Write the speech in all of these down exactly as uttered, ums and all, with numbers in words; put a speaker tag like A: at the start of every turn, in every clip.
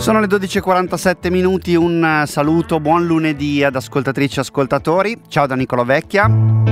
A: Sono le dodici e quarantasette minuti, un saluto, buon lunedì ad ascoltatrici e ascoltatori. Ciao da Nicolò Vecchia.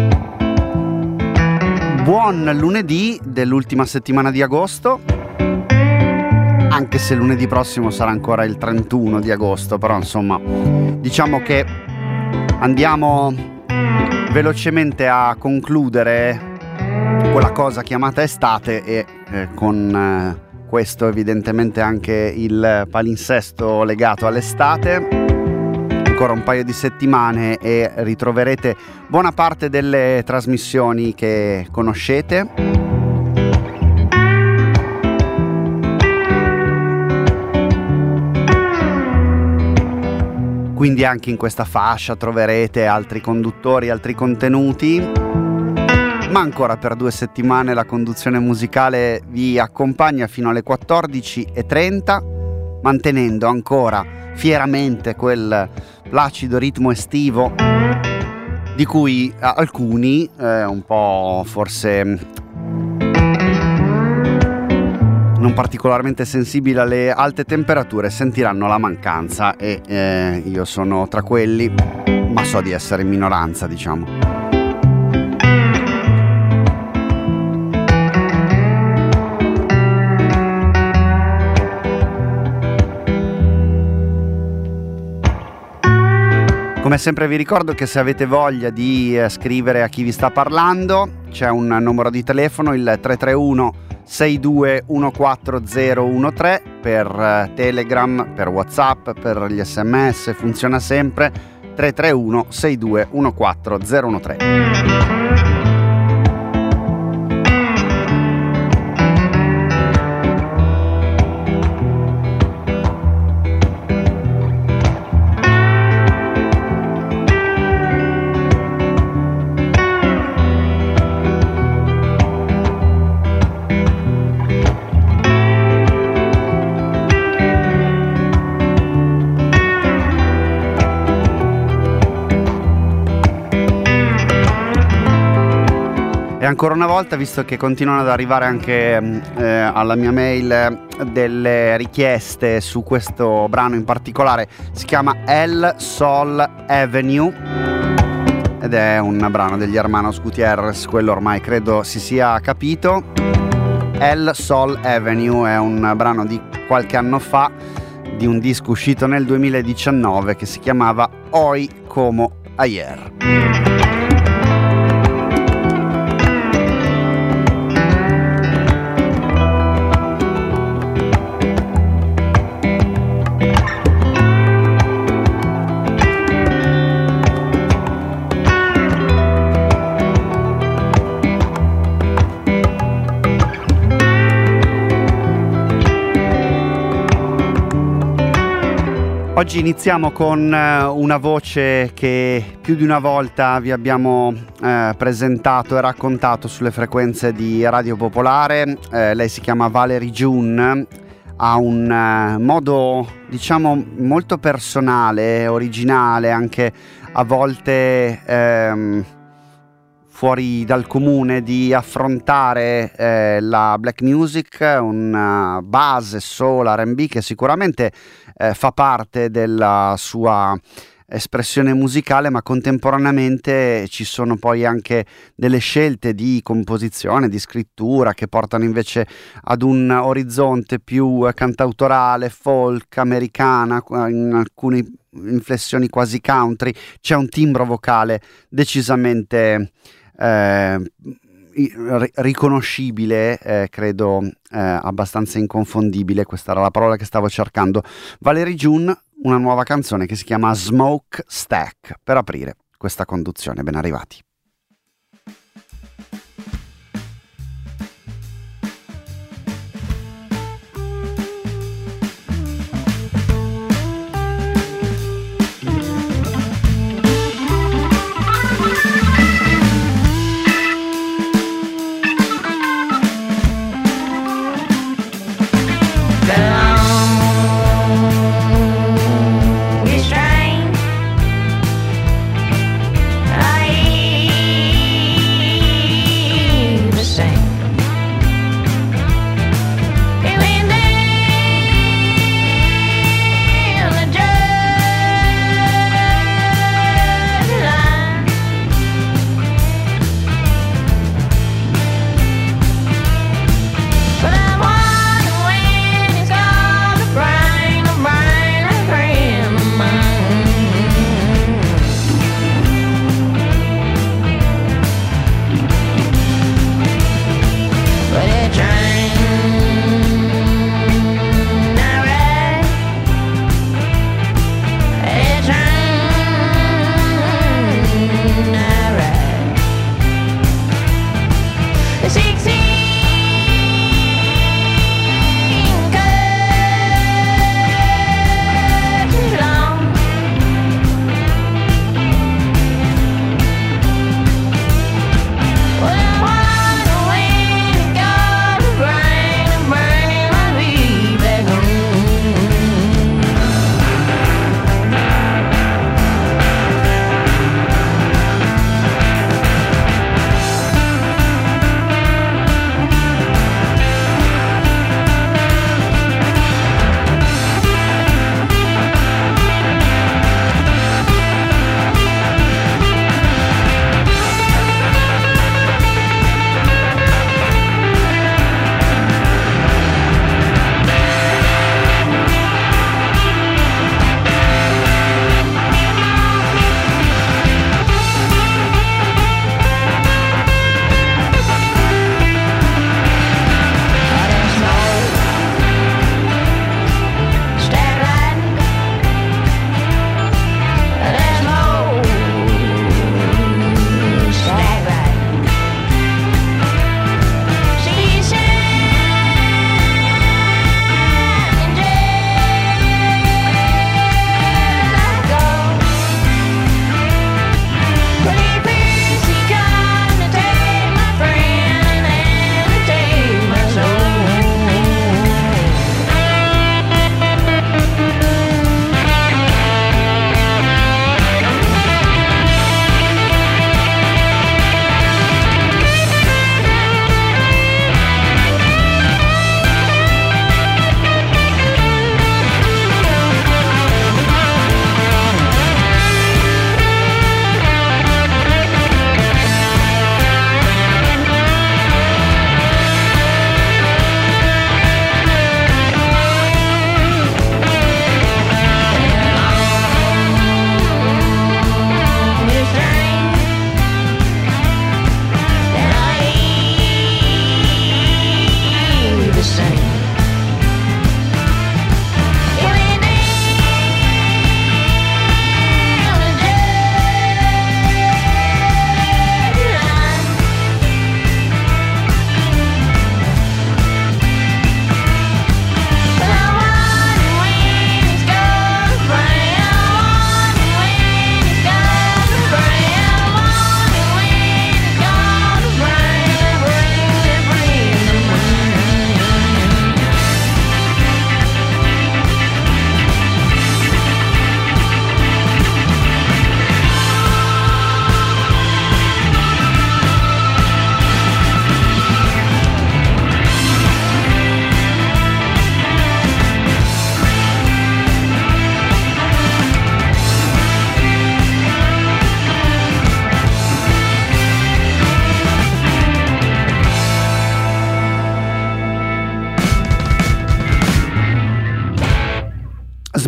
A: Buon lunedì dell'ultima settimana di agosto, anche se lunedì prossimo sarà ancora il trentuno di agosto, però insomma diciamo che andiamo velocemente a concludere quella cosa chiamata estate e eh, con... Eh, questo evidentemente anche il palinsesto legato all'estate. Ancora un paio di settimane e ritroverete buona parte delle trasmissioni che conoscete. Quindi anche in questa fascia troverete altri conduttori, altri contenuti. Ma ancora per due settimane la conduzione musicale vi accompagna fino alle quattordici e trenta, mantenendo ancora fieramente quel placido ritmo estivo di cui alcuni, eh, un po' forse non particolarmente sensibili alle alte temperature, sentiranno la mancanza e eh, io sono tra quelli, ma so di essere in minoranza, diciamo. Come sempre vi ricordo che se avete voglia di eh, scrivere a chi vi sta parlando c'è un numero di telefono, il tre tre uno sei due uno quattro zero uno tre, per eh, Telegram, per WhatsApp, per gli sms, funziona sempre tre tre uno sei due uno quattro zero uno tre. Ancora una volta, visto che continuano ad arrivare anche eh, alla mia mail delle richieste su questo brano in particolare, si chiama El Sol Avenue ed è un brano degli Hermanos Gutierrez, quello ormai credo si sia capito. El Sol Avenue è un brano di qualche anno fa, di un disco uscito nel duemiladiciannove che si chiamava Hoy Como Ayer. Oggi iniziamo con una voce che più di una volta vi abbiamo eh, presentato e raccontato sulle frequenze di Radio Popolare. Eh, lei si chiama Valerie June, ha un eh, modo diciamo molto personale, originale, anche a volte ehm, fuori dal comune di affrontare eh, la black music, una base soul R and B che sicuramente eh, fa parte della sua espressione musicale, ma contemporaneamente ci sono poi anche delle scelte di composizione, di scrittura che portano invece ad un orizzonte più cantautorale, folk, americana, in alcune inflessioni quasi country. C'è un timbro vocale decisamente eh, riconoscibile, eh, credo eh, abbastanza inconfondibile, questa era la parola che stavo cercando. Valerie June, una nuova canzone che si chiama Smoke Stack, per aprire questa conduzione. Ben arrivati.
B: Down, we strain. I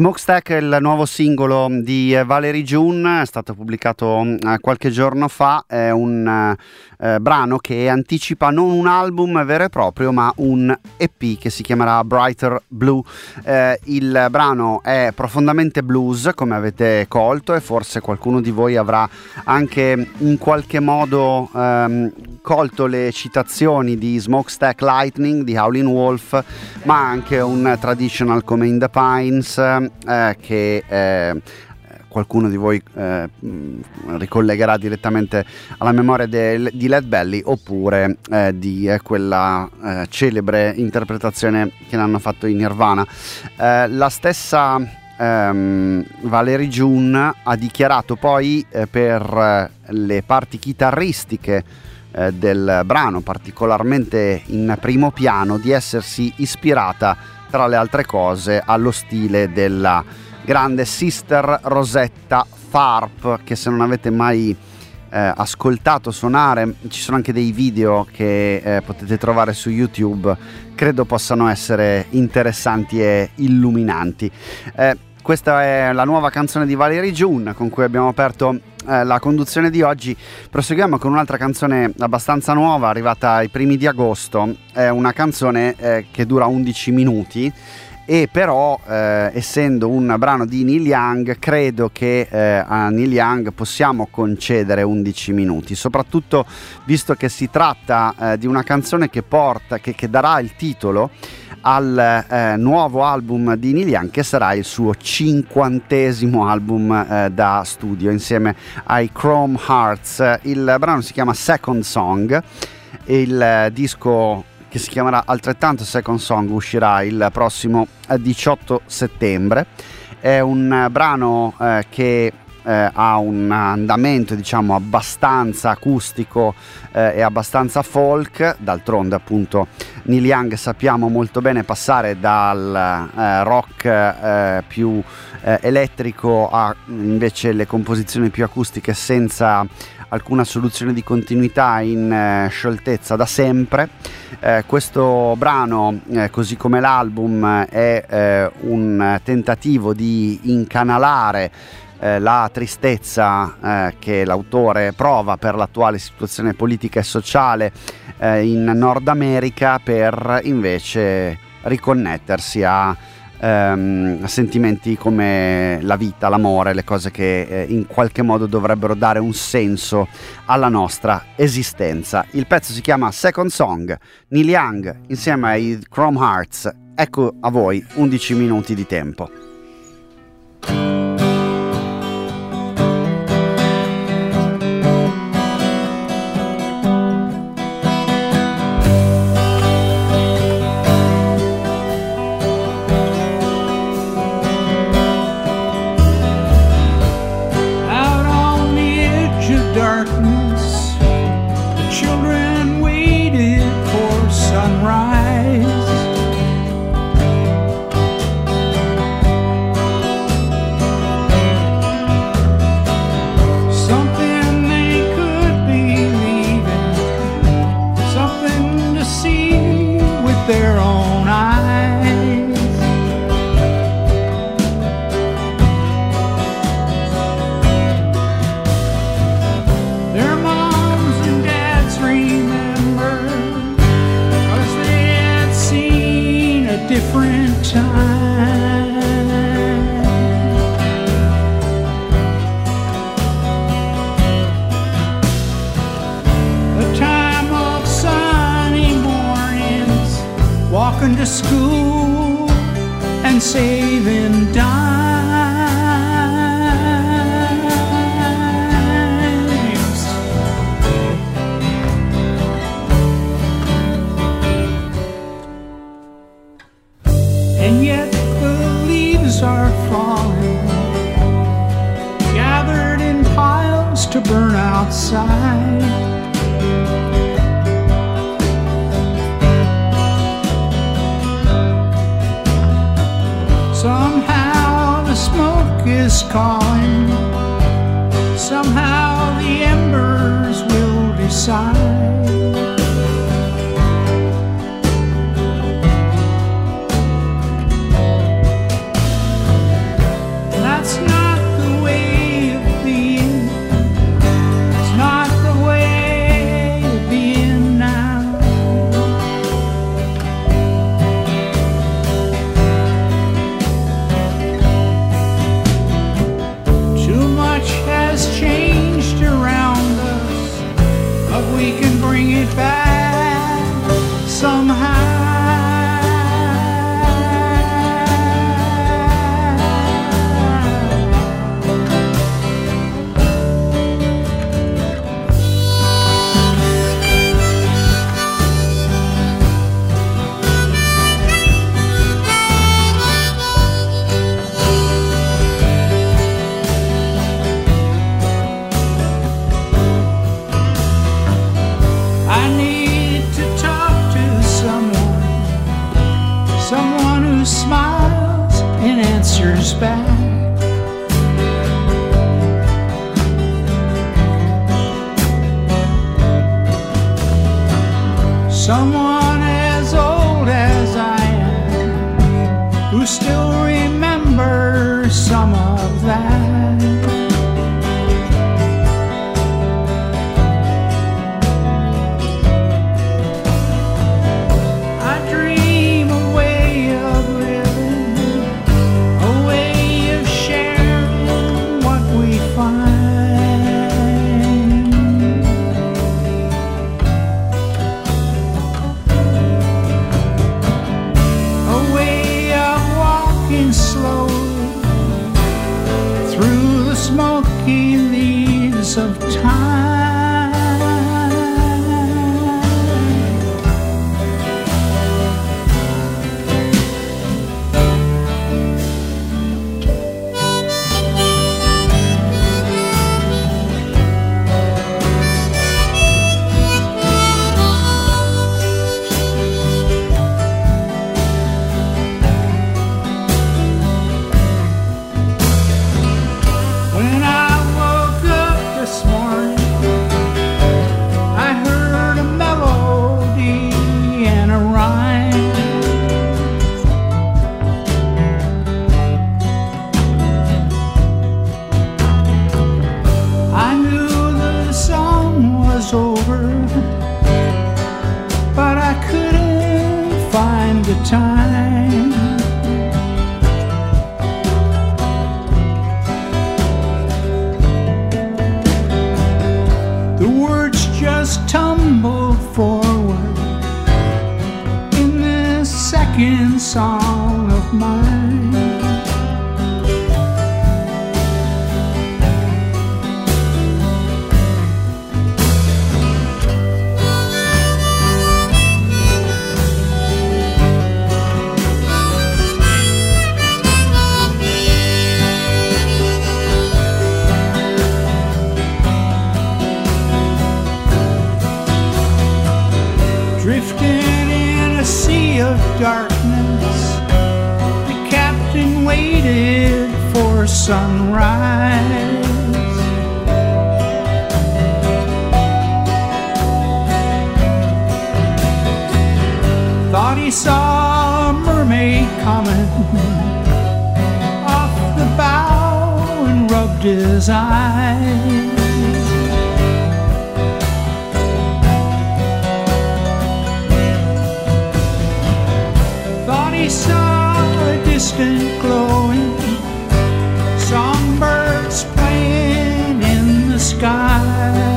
A: Smokestack è il nuovo singolo di Valerie June, è stato pubblicato eh, qualche giorno fa, è un eh, brano che anticipa non un album vero e proprio ma un E P che si chiamerà Brighter Blue. Eh, il brano è profondamente blues, come avete colto, e forse qualcuno di voi avrà anche in qualche modo ehm, colto le citazioni di Smokestack Lightning di Howlin' Wolf, ma anche un traditional come In the Pines, eh, che eh, qualcuno di voi eh, ricollegherà direttamente alla memoria de, di Lead Belly, oppure eh, di eh, quella eh, celebre interpretazione che ne hanno fatto in Nirvana. Eh, la stessa ehm, Valerie June ha dichiarato poi eh, per eh, le parti chitarristiche eh, del brano, particolarmente in primo piano, di essersi ispirata tra le altre cose allo stile della grande Sister Rosetta Tharpe, che se non avete mai eh, ascoltato suonare, ci sono anche dei video che eh, potete trovare su YouTube, credo possano essere interessanti e illuminanti. Eh, questa è la nuova canzone di Valerie June con cui abbiamo aperto eh, la conduzione di oggi. Proseguiamo con un'altra canzone abbastanza nuova, arrivata ai primi di agosto. È una canzone eh, che dura undici minuti, e però eh, essendo un brano di Neil Young, credo che eh, a Neil Young possiamo concedere undici minuti, soprattutto visto che si tratta eh, di una canzone che porta, che, che darà il titolo al eh, nuovo album di Neil Young, che sarà il suo cinquantesimo album eh, da studio insieme ai Chrome Hearts. Il brano si chiama Second Song, e il eh, disco, che si chiamerà altrettanto Second Song, uscirà il prossimo diciotto settembre. È un brano eh, che eh, ha un andamento, diciamo, abbastanza acustico eh, e abbastanza folk. D'altronde, appunto, Neil Young sappiamo molto bene passare dal eh, rock eh, più eh, elettrico a invece le composizioni più acustiche, senza alcuna soluzione di continuità, in eh, scioltezza da sempre. Eh, questo brano, eh, così come l'album, è eh, un tentativo di incanalare eh, la tristezza eh, che l'autore prova per l'attuale situazione politica e sociale eh, in Nord America, per invece riconnettersi a Ehm, sentimenti come la vita, l'amore, le cose che eh, in qualche modo dovrebbero dare un senso alla nostra esistenza. Il pezzo si chiama Second Song, Neil Young insieme ai Chrome Hearts. Ecco a voi undici minuti di tempo.
B: To school and saving dimes, and yet the leaves are falling, gathered in piles to burn outside. Somehow the smoke is calling, somehow the embers will decide. years back. Someone as old as I am, who still remembers some of that. I dream a way of living, a way of sharing what we find. Slowly through the smoky leaves of time. But I couldn't find the time. The words just tumbled forward in this second song of mine. Drifting in a sea of darkness, the captain waited for sunrise. Thought he saw a mermaid coming off the bow and rubbed his eyes. He saw a distant glowing, songbirds playing in the sky.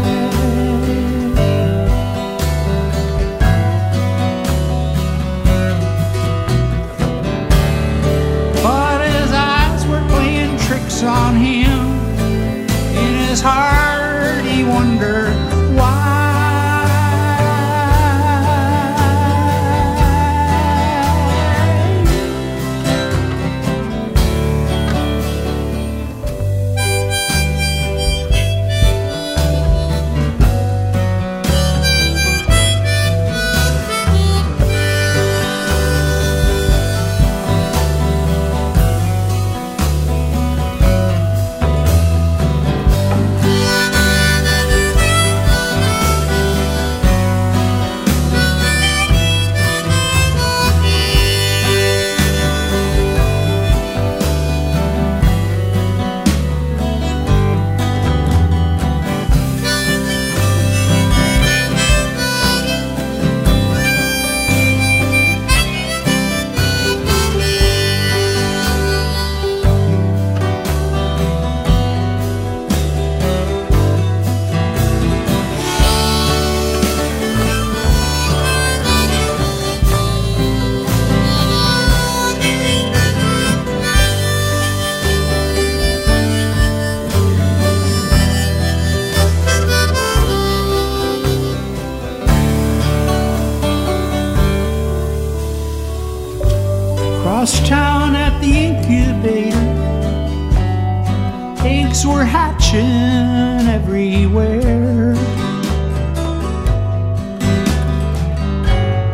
B: But his eyes were playing tricks on him. In his heart he wondered why. Across town at the incubator, eggs were hatching everywhere.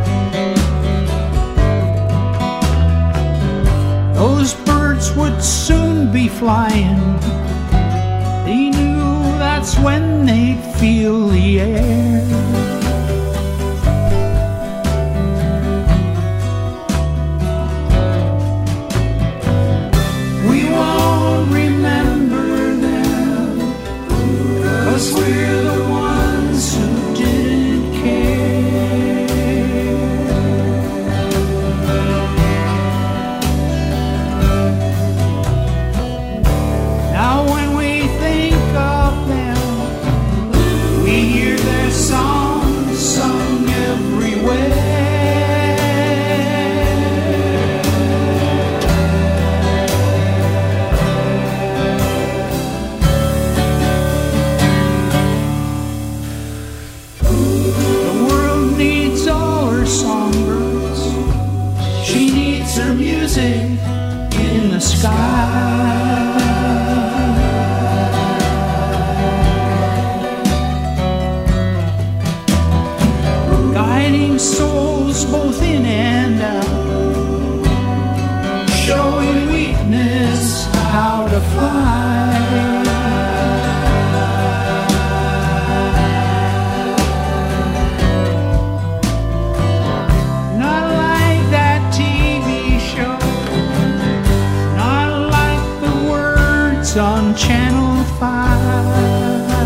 B: Those birds would soon flying. They knew that's when they'd feel the air. We won't remember them, 'cause we're the ones who didn't care. Now when we think of them, we hear their songs sung everywhere. The world needs all her songbirds. She needs her music in the sky. Guiding souls both in and out, showing weakness how to fly. Not like that T V show, not like the words on Channel five.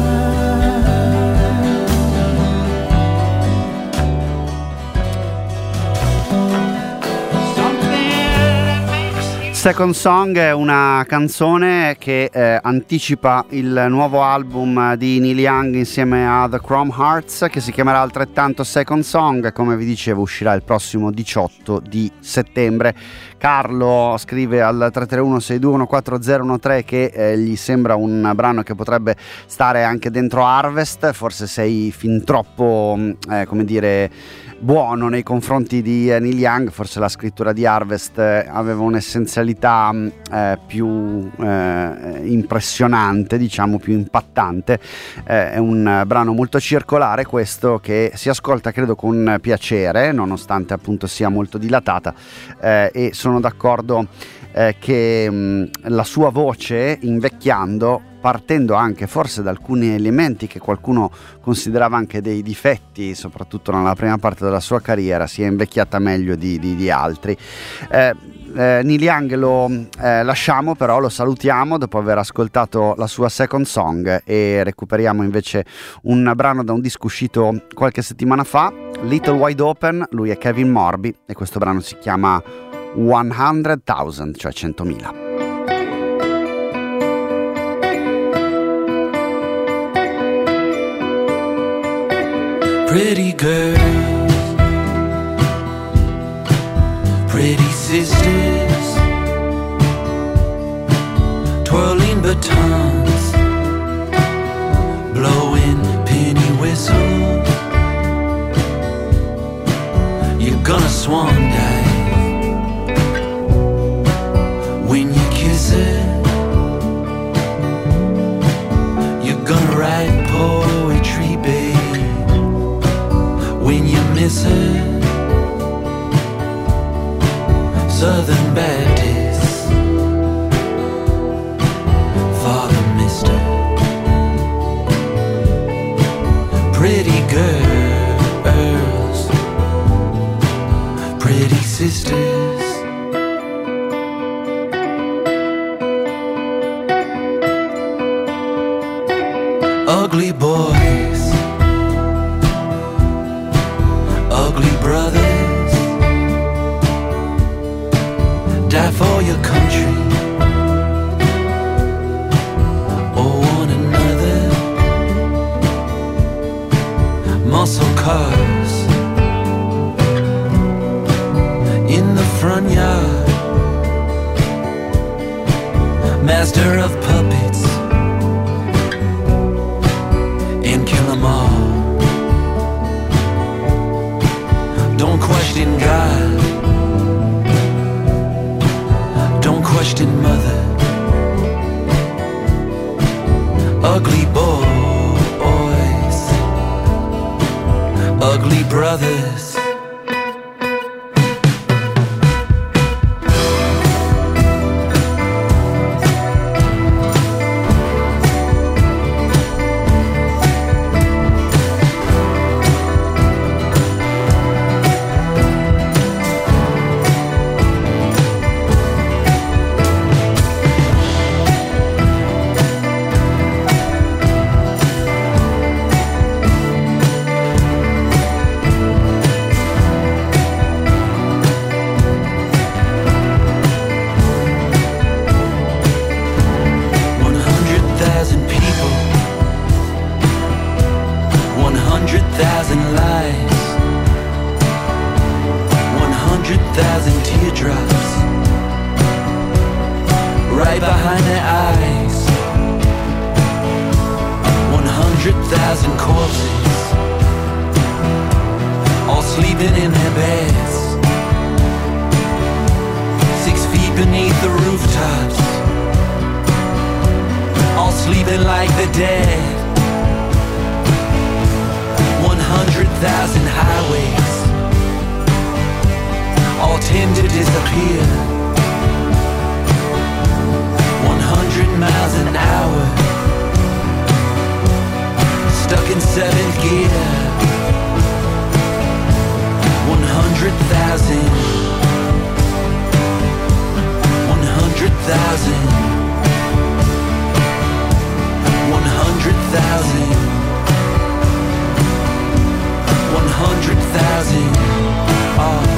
A: Second Song è una canzone che eh, anticipa il nuovo album di Neil Young insieme a The Chrome Hearts, che si chiamerà altrettanto Second Song. Come vi dicevo, uscirà il prossimo diciotto di settembre. Carlo scrive al tre tre uno sei due uno quattro zero uno tre che eh, gli sembra un brano che potrebbe stare anche dentro Harvest. Forse sei fin troppo eh, come dire buono nei confronti di eh, Neil Young. Forse la scrittura di Harvest eh, aveva un'essenzialità eh, più eh, impressionante, diciamo più impattante. Eh, è un brano molto circolare questo, che si ascolta credo con piacere nonostante appunto sia molto dilatata, eh, e sono d'accordo eh, che mh, la sua voce invecchiando, partendo anche forse da alcuni elementi che qualcuno considerava anche dei difetti, soprattutto nella prima parte della sua carriera, si è invecchiata meglio di, di, di altri. Eh, eh, Neil Young lo eh, lasciamo, però lo salutiamo dopo aver ascoltato la sua Second Song, e recuperiamo invece un brano da un disco uscito qualche settimana fa, Little Wide Open. Lui è Kevin Morby e questo brano si chiama one hundred thousand, cioè centomila.
C: Pretty girls, pretty sisters, twirling batons, blowing penny whistles. You're gonna swan dive when you kiss it. You're gonna write poetry, babe, when you miss her. Southern Baptist, Father Mister, pretty girls, pretty sisters. Ugly boys, ugly brothers, die for your country or one another. Muscle cars in the front yard, master of puppets, and kill 'em all. Don't question God, don't question mother. Ugly boys, ugly brothers. drops right behind their eyes. One hundred thousand corpses all sleeping in their beds, six feet beneath the rooftops, all sleeping like the dead. One hundred thousand highways all tend to disappear. One hundred miles an hour, stuck in seventh gear. One hundred thousand, one hundred thousand, one hundred thousand, one hundred thousand. Oh.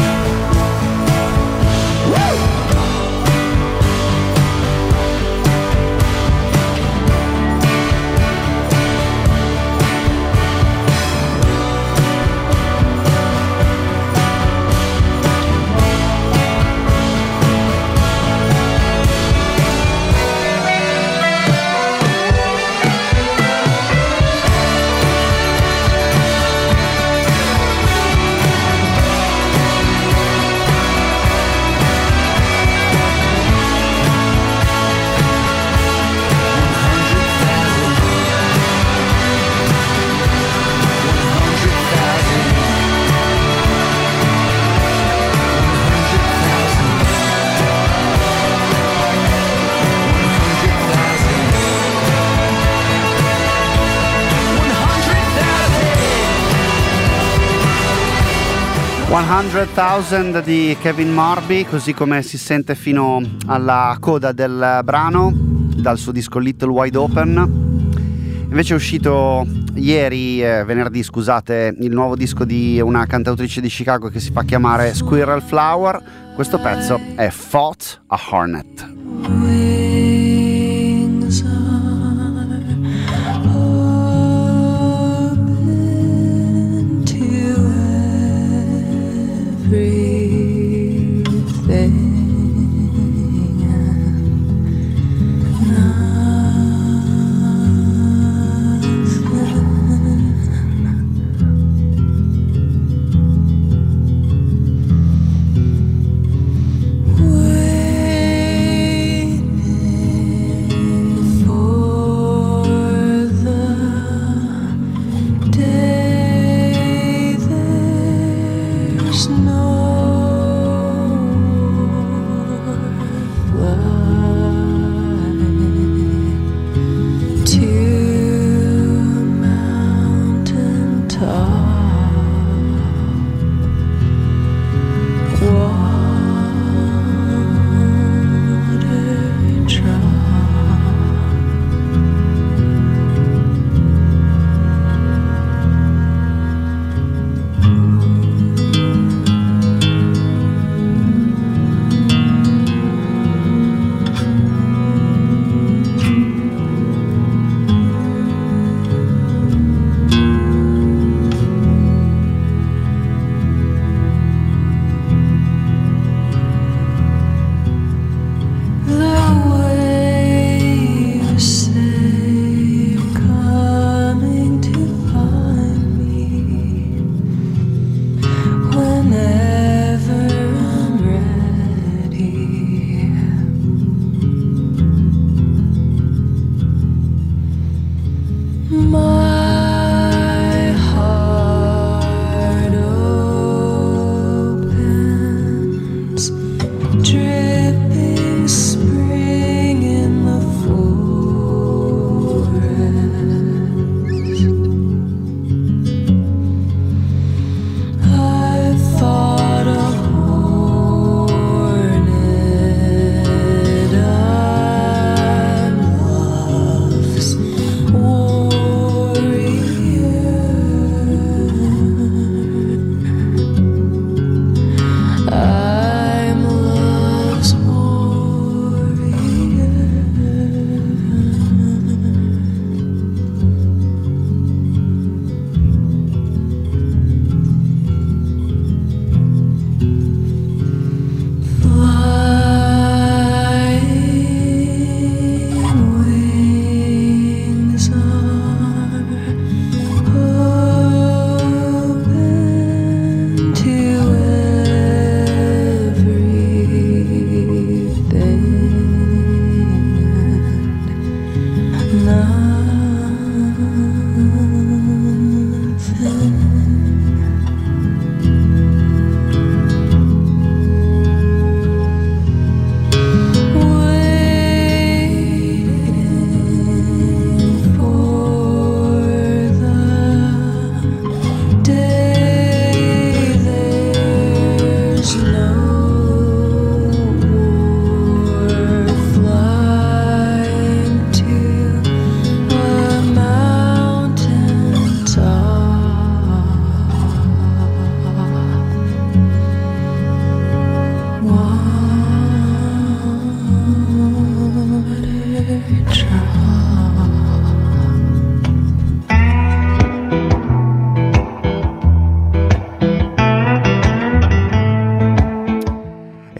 A: cento di Kevin Morby, così come si sente fino alla coda del brano dal suo disco Little Wide Open. Invece è uscito ieri, eh, venerdì scusate, il nuovo disco di una cantautrice di Chicago che si fa chiamare Squirrel Flower. Questo pezzo è Fought a Hornet.
D: Wings are open to everything, and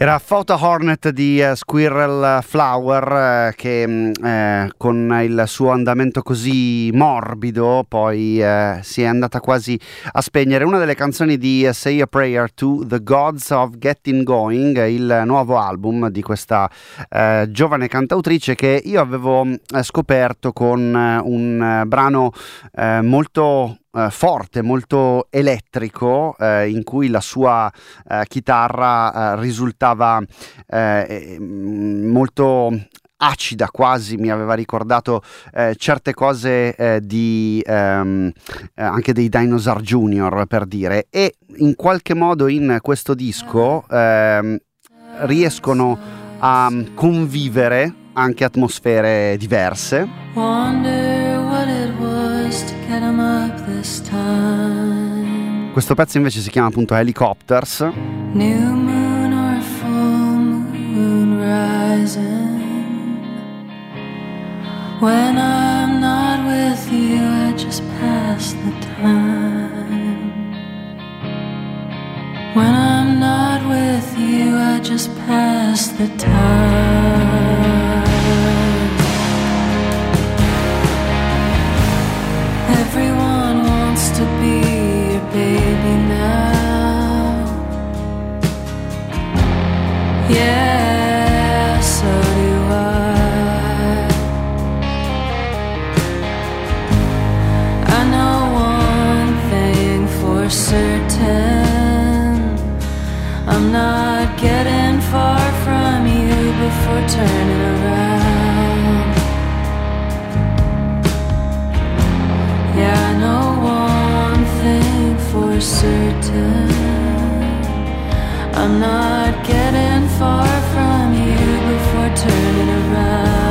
A: Era Photo Hornet di uh, Squirrel Flower uh, che uh, con il suo andamento così morbido poi uh, si è andata quasi a spegnere. Una delle canzoni di uh, Say a Prayer to the Gods of Getting Going, il nuovo album di questa uh, giovane cantautrice che io avevo uh, scoperto con uh, un uh, brano uh, molto Uh, forte, molto elettrico, uh, in cui la sua uh, chitarra uh, risultava uh, molto acida, quasi mi aveva ricordato uh, certe cose uh, di um, uh, anche dei Dinosaur Junior, per dire, e in qualche modo in questo disco uh, riescono a convivere anche atmosfere diverse.
D: Wonder what it was to get 'em up this time.
A: Questo pezzo invece si chiama appunto Helicopters.
D: New moon or full moon rising. When I'm not with you, I just pass the time. When I'm not with you, I just pass the time. Everyone wants to be your baby now. Yeah, so do I. I know one thing for certain, I'm not getting far from you before turning around. Yeah, I know one thing for certain, I'm not getting far from you before turning around.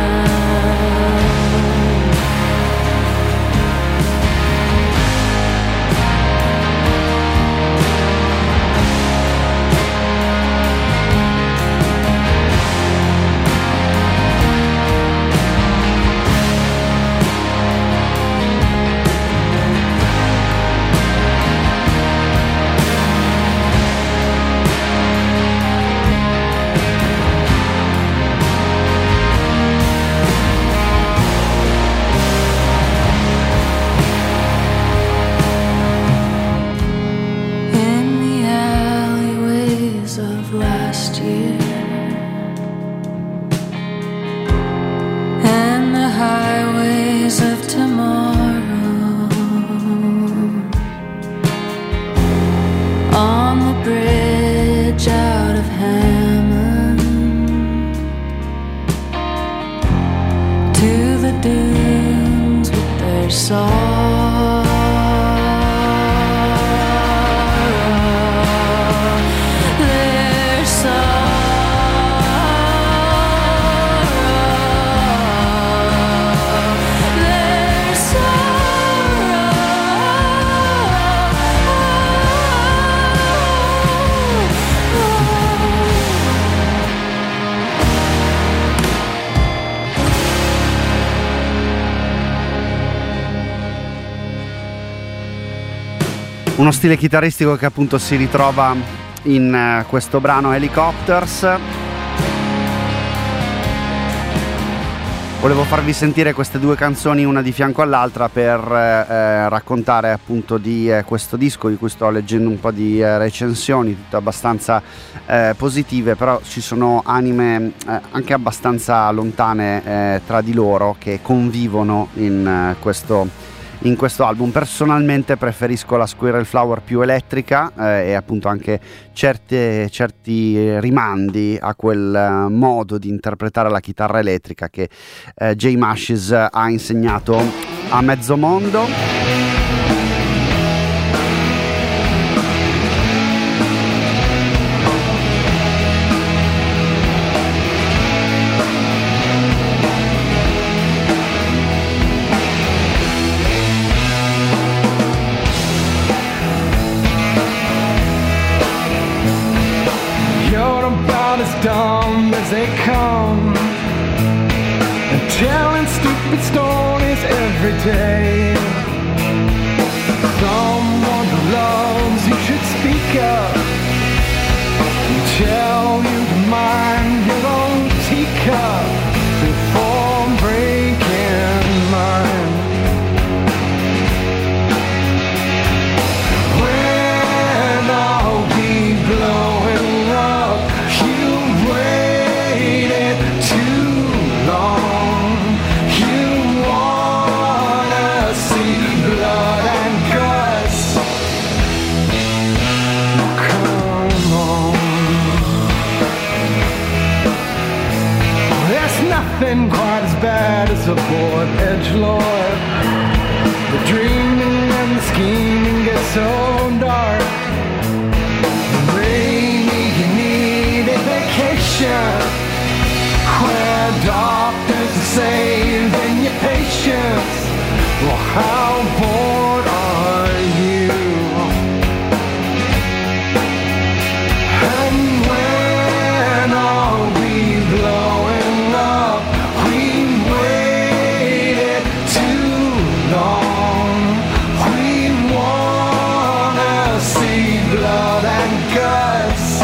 A: Uno stile chitarristico che appunto si ritrova in uh, questo brano Helicopters. Volevo farvi sentire queste due canzoni una di fianco all'altra per eh, raccontare appunto di eh, questo disco, di cui sto leggendo un po' di eh, recensioni, tutte abbastanza eh, positive, però ci sono anime eh, anche abbastanza lontane eh, tra di loro che convivono in eh, questo in questo album. Personalmente preferisco la Squirrel Flower più elettrica eh, e appunto anche certe, certi rimandi a quel eh, modo di interpretare la chitarra elettrica che eh, Jay Mascis ha insegnato a mezzo mondo.
E: Dumb as they come, and telling stupid stories every day. Someone who loves you should speak up and tell riders aboard edgelord. The dreaming and the scheming get so dark. Maybe you need a vacation where doctors are saving your patience. Well, how bored are you? And when are we blowing up? We waited too long. We wanna see blood and guts.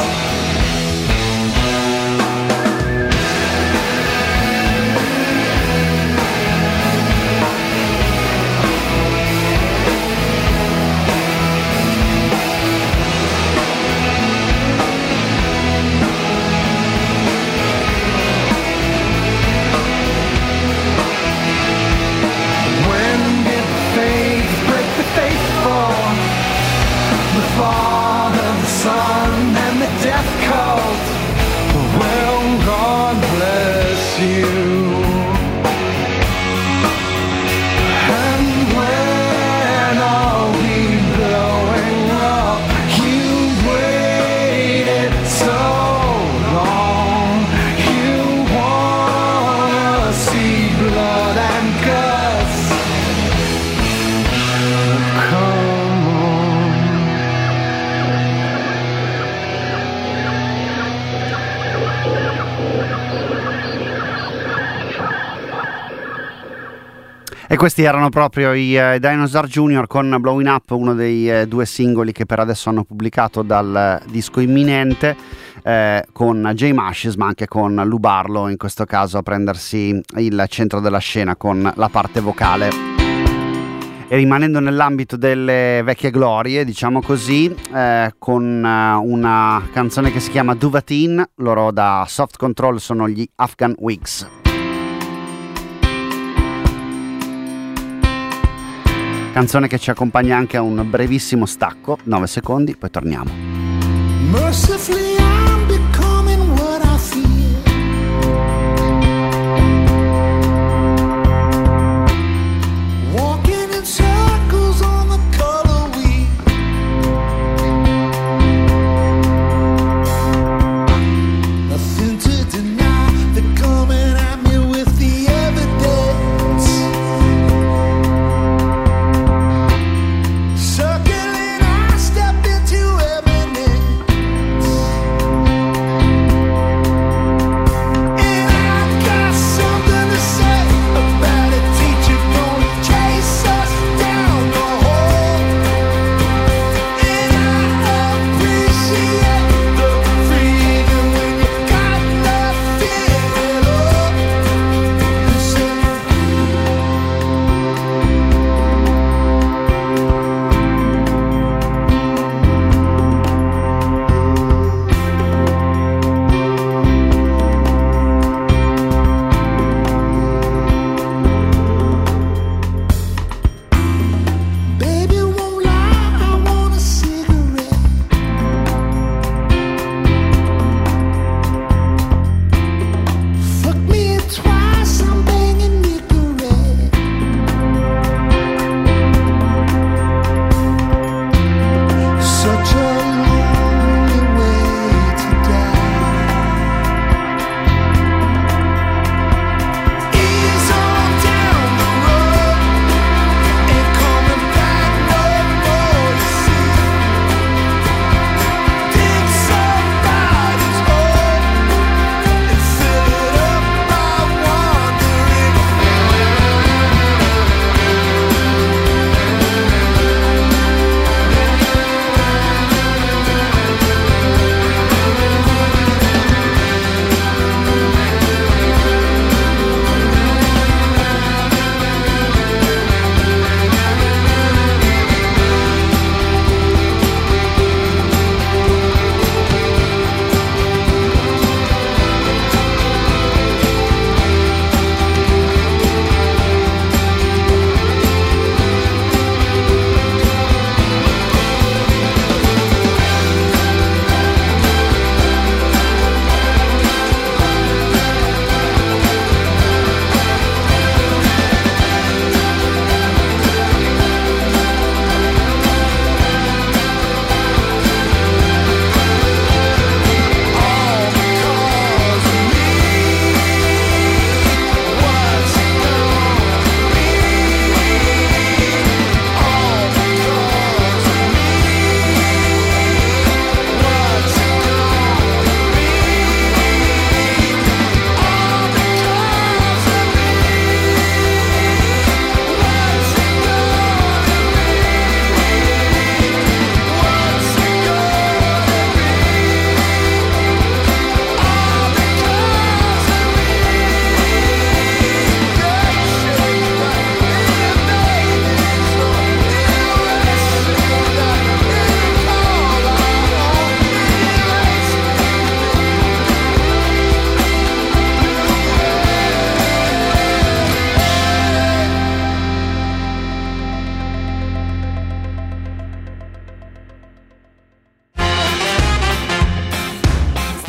E: Father, the Son, and the death cult. Well, God bless you. And when are we blowing up? You waited so long. You wanna see blood and guts. Come.
A: E questi erano proprio i eh, Dinosaur Junior con Blowing Up, uno dei eh, due singoli che per adesso hanno pubblicato dal eh, disco imminente, eh, con Jay Mascis, ma anche con Lou Barlow, in questo caso a prendersi il centro della scena con la parte vocale. E rimanendo nell'ambito delle vecchie glorie, diciamo così, eh, con eh, una canzone che si chiama Duvatin, loro da Soft Control sono gli Afghan Wigs. Canzone che ci accompagna anche a un brevissimo stacco, nove secondi, poi torniamo.
B: Mercifully I'm becoming what I feel. Walking in circles on the color wheel. Nothing to deny, they're coming at me with the evidence. Circling, I step into evidence.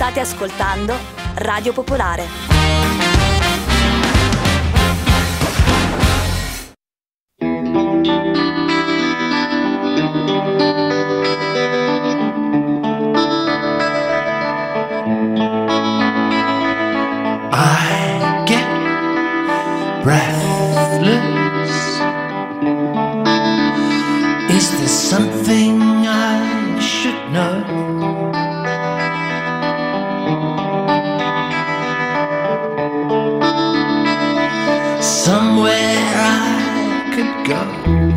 F: State ascoltando Radio Popolare.
B: I get breathless. Is there something I should know? Somewhere I could go.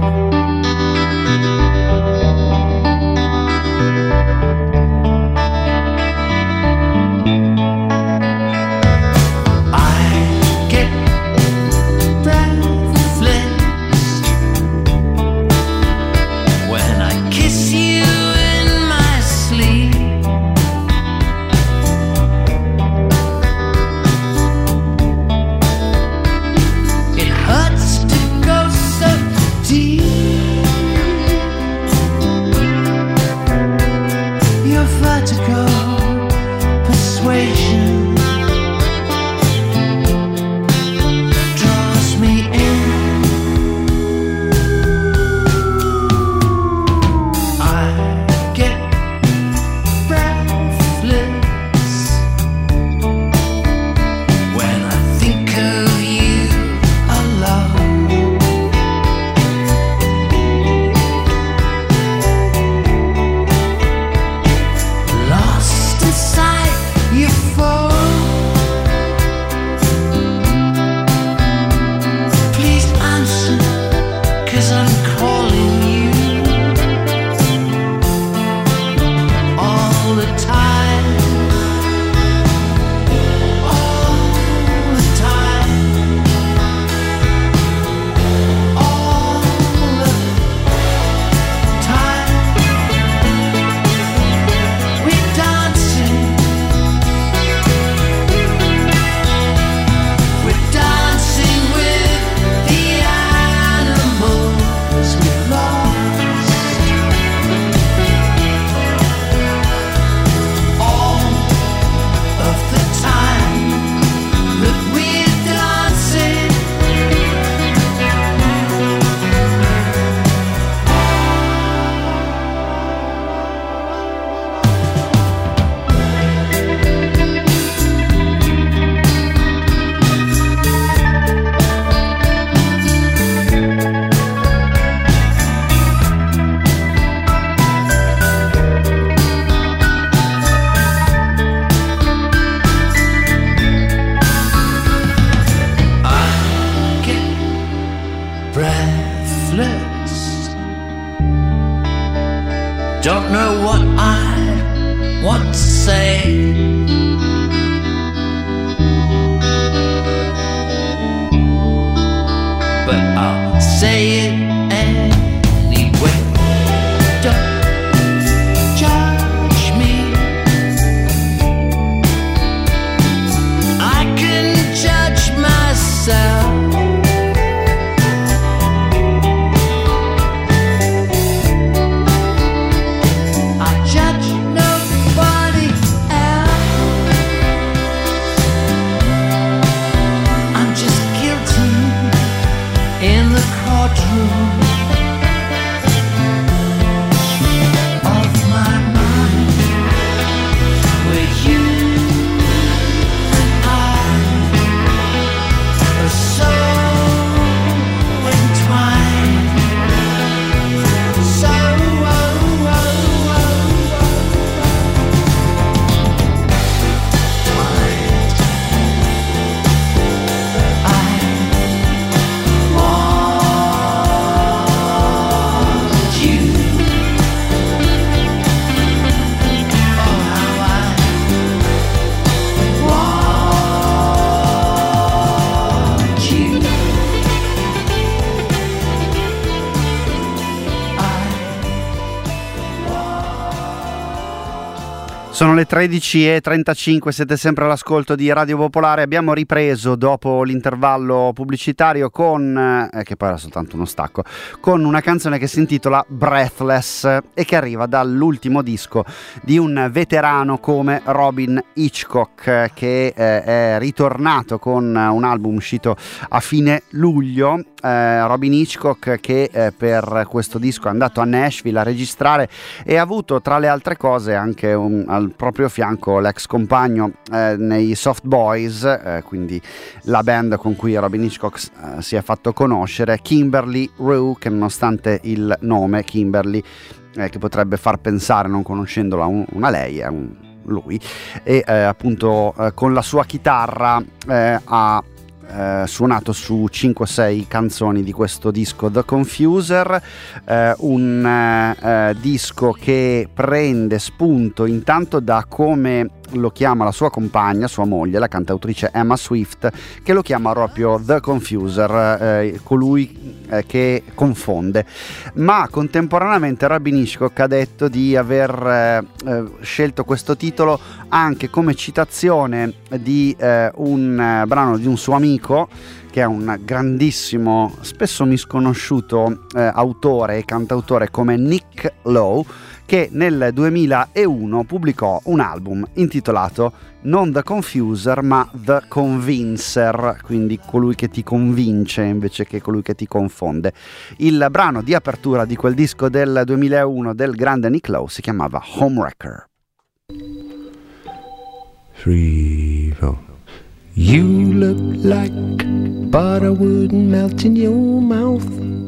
B: Don't know what I want to say. But I'll say it anyway. Don't judge me. I can judge myself. In the courtroom
A: Sono le tredici e trentacinque, siete sempre all'ascolto di Radio Popolare. Abbiamo ripreso dopo l'intervallo pubblicitario con, eh, che poi era soltanto uno stacco, con una canzone che si intitola Breathless e che arriva dall'ultimo disco di un veterano come Robyn Hitchcock, che eh, è ritornato con un album uscito a fine luglio. Eh, Robyn Hitchcock che eh, per questo disco è andato a Nashville a registrare e ha avuto tra le altre cose anche un, al proprio fianco l'ex compagno eh, nei Soft Boys, eh, quindi la band con cui Robyn Hitchcock eh, si è fatto conoscere, Kimberly Rue, che nonostante il nome Kimberly eh, che potrebbe far pensare, non conoscendola, un, una lei, è un lui, e eh, appunto eh, con la sua chitarra eh, ha Eh, suonato su cinque o sei canzoni di questo disco The Confuser, eh, un eh, disco che prende spunto intanto da come lo chiama la sua compagna, sua moglie, la cantautrice Emma Swift, che lo chiama proprio The Confuser, eh, colui eh, che confonde, ma contemporaneamente Robyn Hitchcock ha detto di aver eh, eh, scelto questo titolo anche come citazione di eh, un eh, brano di un suo amico, che è un grandissimo, spesso misconosciuto eh, autore e cantautore come Nick Lowe, che nel duemilauno pubblicò un album intitolato non The Confuser ma The Convincer, quindi colui che ti convince invece che colui che ti confonde. Il brano di apertura di quel disco del duemilauno del grande Nick Lowe si chiamava Homewrecker.
E: Three, four. You look like butter would melt in your mouth.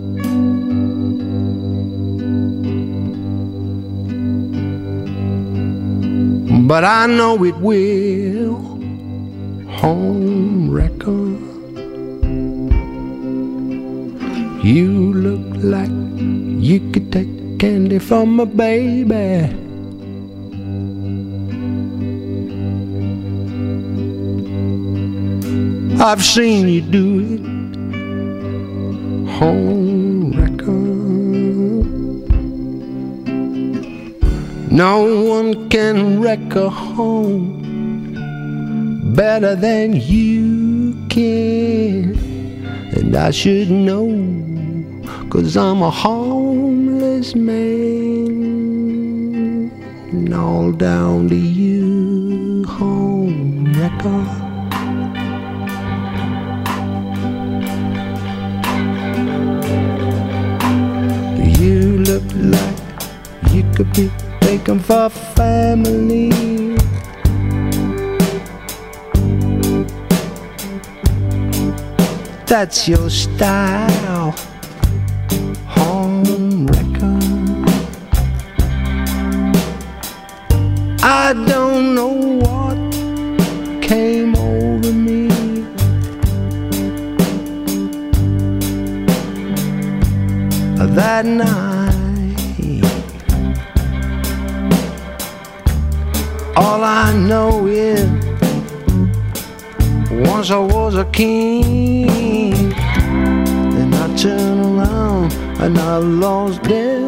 E: But I know it will, Homewrecker. You look like you could take candy from a baby. I've seen you do it, Homewrecker. No one can wreck a home better than you can. And I should know, 'cause I'm a homeless man. And all down to you, Homewrecker. You look like you could be taken for family. That's your style, Homewrecker. I don't know what came over me. That night, all I know is once I was a king, then I turned around and I lost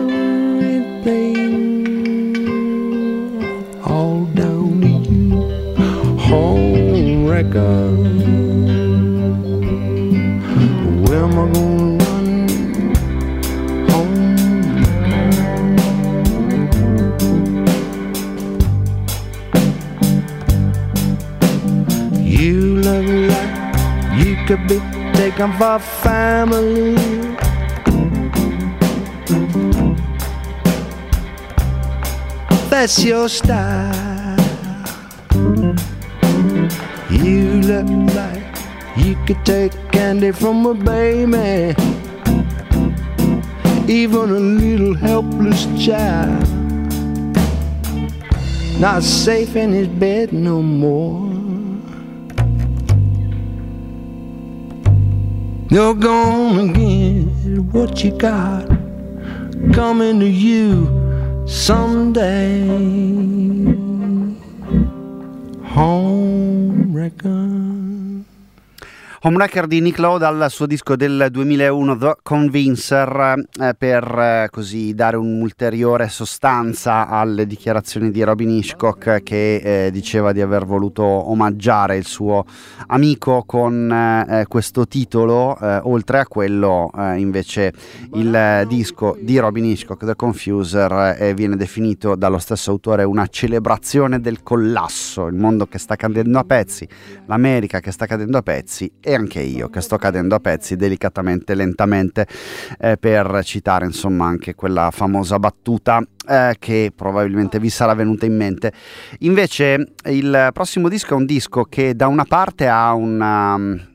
E: everything. All down to you, Homewrecker. Where am I gonna run? You look like you could be taken for family. That's your style. You look like you could take candy from a baby, even a little helpless child, not safe in his bed no more. You're gonna get what you got coming to you someday, Homewrecker.
A: Homewrecker di Nick Lowe dal suo disco del duemilauno The Convincer, eh, per eh, così dare un'ulteriore sostanza alle dichiarazioni di Robyn Hitchcock, che eh, diceva di aver voluto omaggiare il suo amico con eh, questo titolo, eh, oltre a quello eh, invece il eh, disco di Robyn Hitchcock, The Confuser, eh, viene definito dallo stesso autore una celebrazione del collasso, il mondo che sta cadendo a pezzi, l'America che sta cadendo a pezzi e anche io che sto cadendo a pezzi delicatamente, lentamente, eh, per citare insomma anche quella famosa battuta eh, che probabilmente vi sarà venuta in mente. Invece il prossimo disco è un disco che da una parte ha una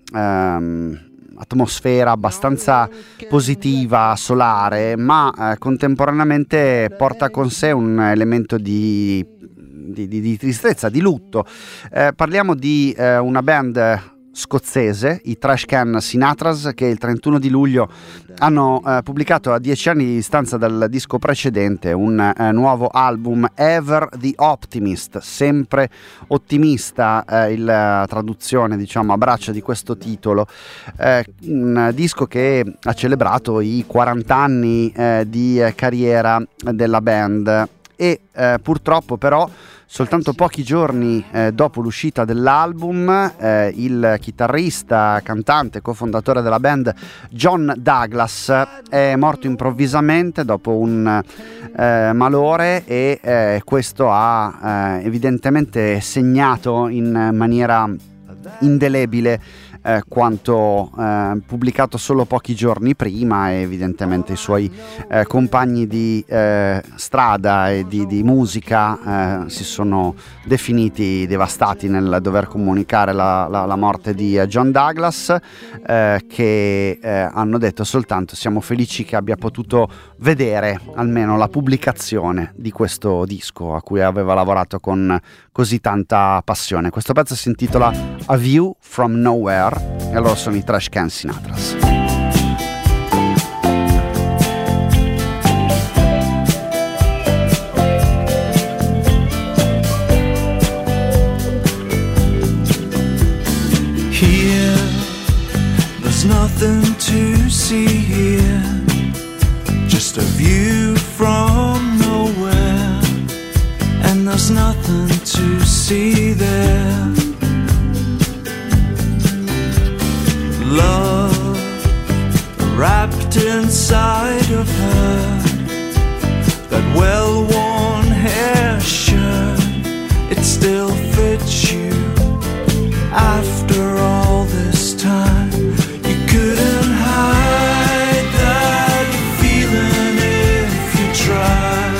A: um, atmosfera abbastanza positiva, solare, ma eh, contemporaneamente porta con sé un elemento di, di, di, di tristezza, di lutto. Eh, parliamo di eh, una band scozzese, i Trash Can Sinatras, che il trentuno di luglio hanno eh, pubblicato a dieci anni di distanza dal disco precedente un eh, nuovo album, Ever the Optimist, sempre ottimista, eh, il, la traduzione diciamo a braccio di questo titolo, eh, un disco che ha celebrato i quaranta anni eh, di eh, carriera della band e eh, purtroppo però soltanto pochi giorni eh, dopo l'uscita dell'album, eh, il chitarrista, cantante, cofondatore della band John Douglas è morto improvvisamente dopo un eh, malore e eh, questo ha eh, evidentemente segnato in maniera indelebile Eh, quanto eh, pubblicato solo pochi giorni prima, e evidentemente i suoi eh, compagni di eh, strada e di, di musica eh, si sono definiti devastati nel dover comunicare la, la, la morte di John Douglas, eh, che eh, hanno detto soltanto: siamo felici che abbia potuto vedere almeno la pubblicazione di questo disco a cui aveva lavorato con così tanta passione. Questo pezzo si intitola A View from Nowhere e loro sono i Trash Can Sinatras.
C: Here, there's nothing to see here, just a view from nowhere, and there's nothing to see there. Love wrapped inside of her, that well-worn hair shirt, it still fits you after all this time. You couldn't hide that feeling if you tried.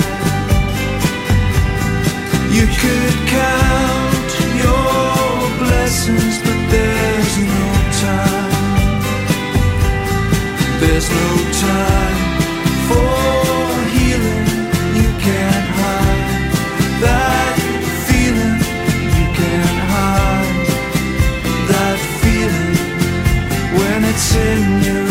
C: You could count your blessings, but there's no time. There's no time for healing. You can't hide that feeling. You can't hide that feeling when it's in your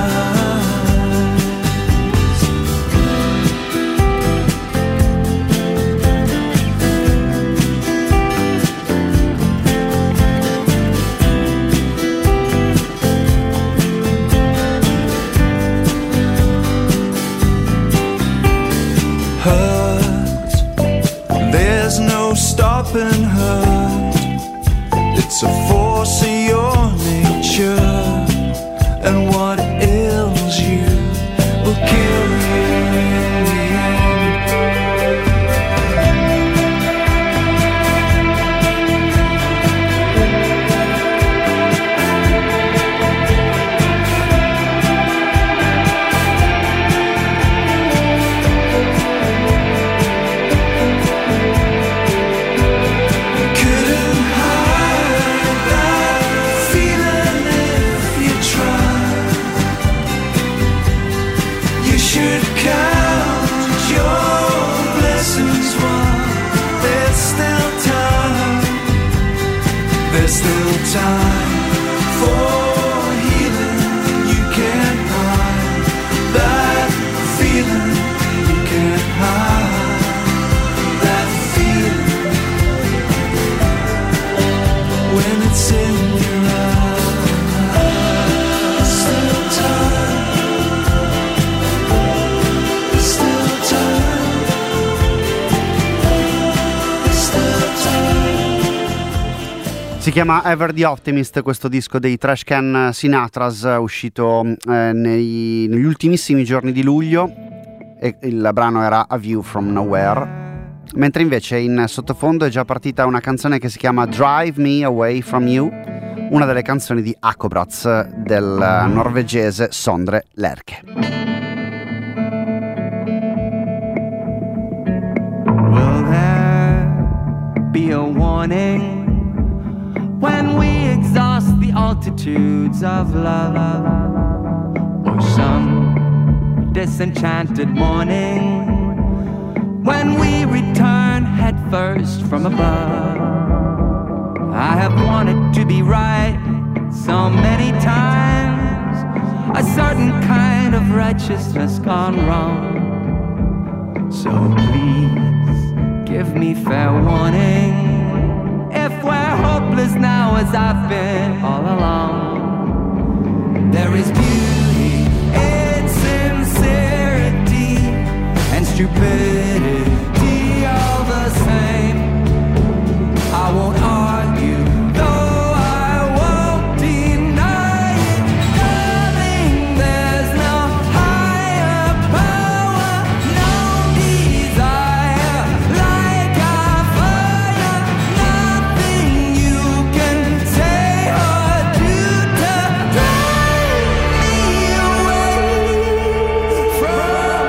C: stopping her. It's a force of your nature, and what ails you will kill you in the time for healing. You can't hide that feeling. You can't hide that feeling when it's in your eyes.
A: Si chiama Ever the Optimist, questo disco dei Trash Can Sinatras, uscito eh, nei, negli ultimissimi giorni di luglio, e il brano era A View From Nowhere, mentre invece in sottofondo è già partita una canzone che si chiama Drive Me Away From You, una delle canzoni di Akobrats del norvegese Sondre Lerche.
E: Will there be a warning when we exhaust the altitudes of love, or some disenchanted morning when we return headfirst from above? I have wanted to be right so many times, a certain kind of righteousness gone wrong. So please give me fair warning if we're hopeless now as I've been all along. There is beauty in sincerity and stupidity all the same. I won't argue, though I won't deny it. Darling, there's no higher power, no desire like our fire. Nothing you can say or do to drive me away from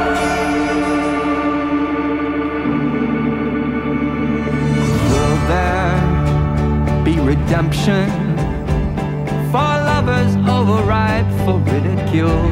E: you. Will there be redemption for lovers overripe for ridicule,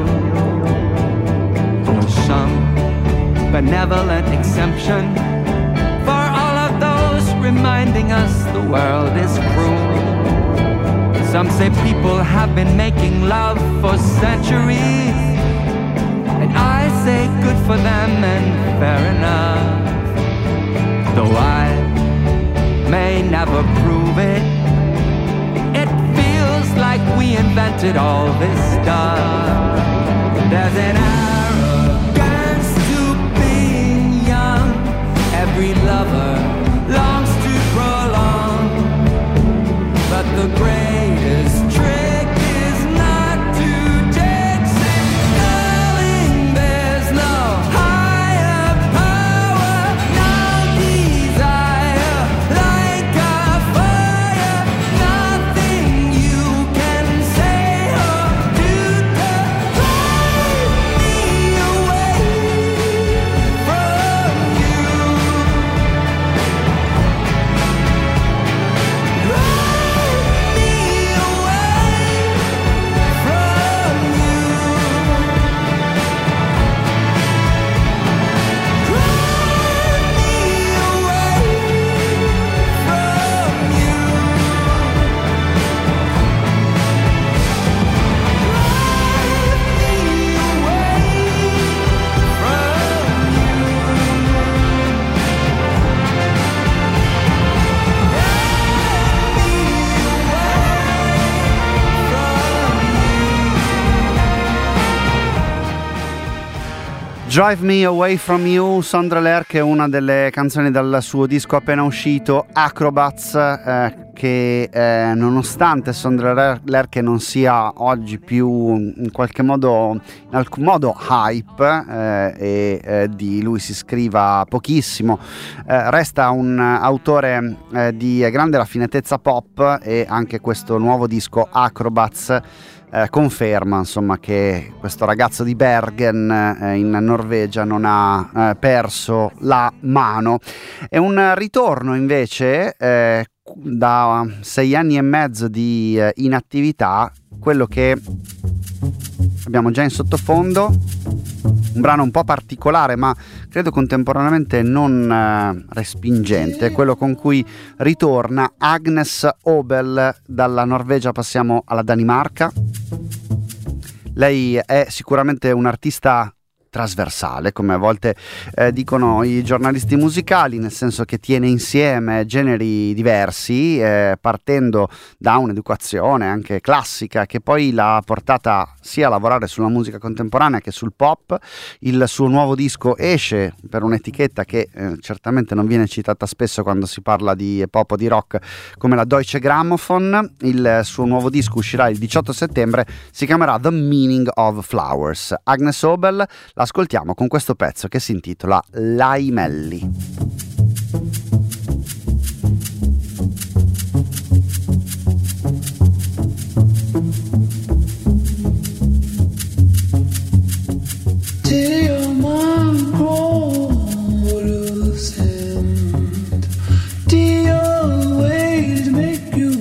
E: or some benevolent exemption for all of those reminding us the world is cruel? Some say people have been making love for centuries, and I say good for them and fair enough, though I may never prove it. It feels like we invented all this stuff. There's an arrogance to being young. Every lover longs to prolong, but the greatest trick is not to jinx it. Darling, there's no higher power, no desire like a fire. Nothing you can say or do to drive me away from you. Drive me away from you. Drive me away from you.
A: Drive Me Away From You, Sondre Lerche, è una delle canzoni dal suo disco appena uscito, Akrobats, eh, che eh, nonostante Sondre Lerche non sia oggi più in qualche modo, in alcun modo hype, eh, e eh, di lui si scriva pochissimo, eh, resta un autore eh, di grande raffinatezza pop, e anche questo nuovo disco Akrobats Eh, conferma insomma che questo ragazzo di Bergen eh, in Norvegia non ha eh, perso la mano. È un ritorno invece eh, da sei anni e mezzo di eh, inattività, quello che abbiamo già in sottofondo, un brano un po' particolare ma credo contemporaneamente non eh, respingente, quello con cui ritorna Agnes Obel. Dalla Norvegia passiamo alla Danimarca. Lei è sicuramente un'artista trasversale, come a volte eh, dicono i giornalisti musicali, nel senso che tiene insieme generi diversi, eh, partendo da un'educazione anche classica che poi l'ha portata sia a lavorare sulla musica contemporanea che sul pop. Il suo nuovo disco esce per un'etichetta che eh, certamente non viene citata spesso quando si parla di pop o di rock, come la Deutsche Grammophon. Il suo nuovo disco uscirà il diciotto settembre, si chiamerà The Meaning of Flowers. Agnes Obel l'ascoltiamo con questo pezzo che si intitola Laimelli.
C: Dear man, send dear way to make you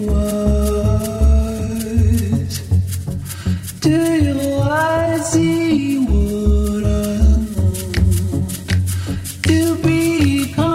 C: wise. Till I see what I know to become.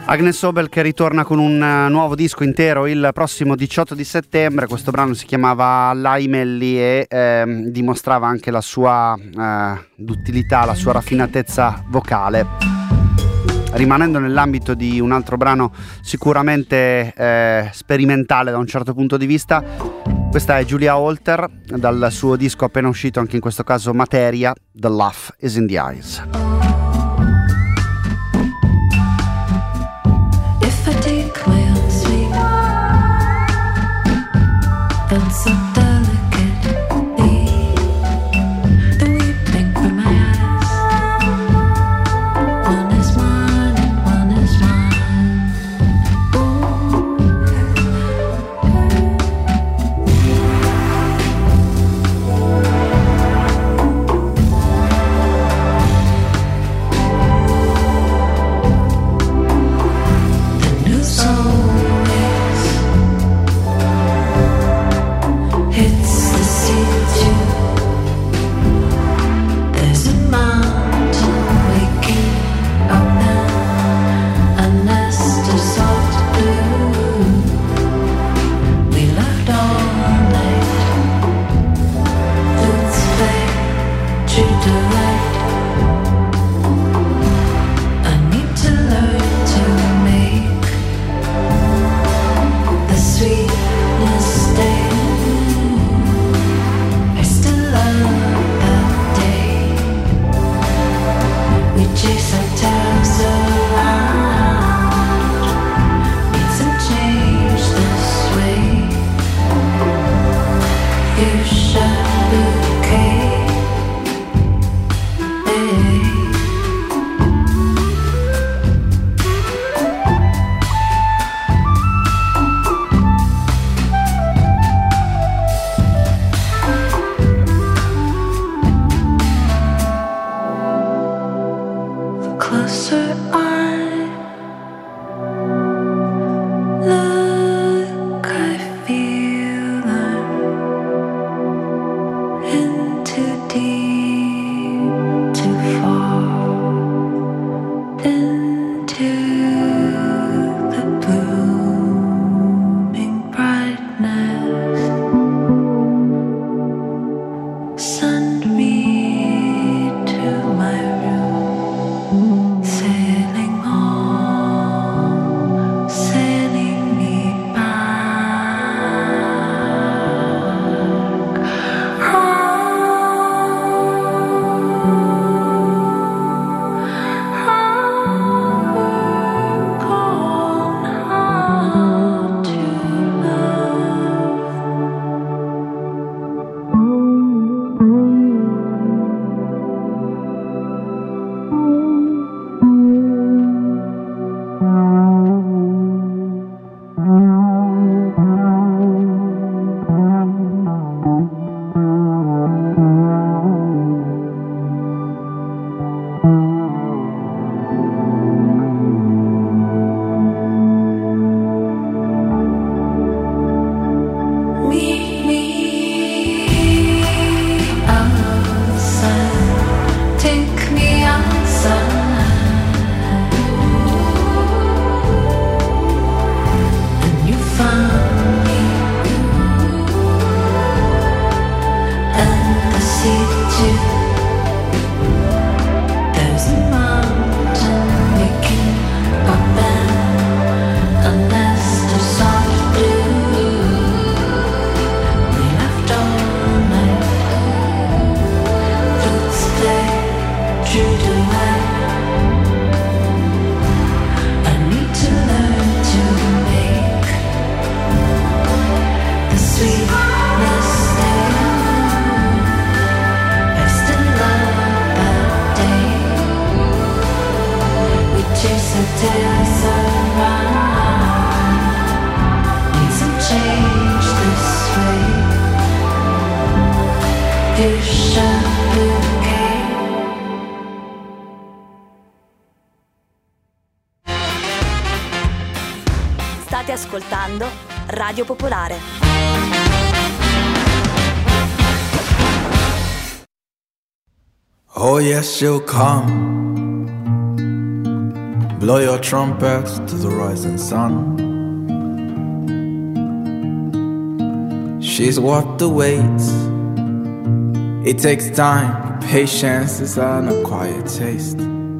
A: Agnes Obel che ritorna con un uh, nuovo disco intero il prossimo diciotto di settembre. Questo brano si chiamava Laimelli e ehm, dimostrava anche la sua uh, duttilità, la sua raffinatezza vocale. Rimanendo nell'ambito di un altro brano sicuramente eh, sperimentale da un certo punto di vista, questa è Julia Holter dal suo disco appena uscito, anche in questo caso Materia, The Laugh is in the Eyes.
D: That's so delicate, the weeping from my eyes. One is mine and one is mine. The new song hits the sea too. There's a mountain waking up now, a nest of soft blue. We laughed all night, flutes play true to light. I need to learn to make the sweetness stay. Chase our tails around. Need some change this way. You shot bouquet, hey. Closer I look, I feel I'm in too deep, too far into the blooming brightness. Send me to my room. Sailing on, sailing me back. I've gone how to Meet me outside, take me outside, and you found me, and the sea too. There's a mountain waking up and a nest of soft blue. We laughed all night, flutes play true to life. I need to learn to make the sweetness stay. I still love that day. We chase our tails around. Need some change this way. You shot bouquet.
F: State ascoltando Radio Popolare.
G: Oh yes, she'll come, blow your trumpet to the rising sun. She's worth the wait. It takes time, patience is an acquired taste.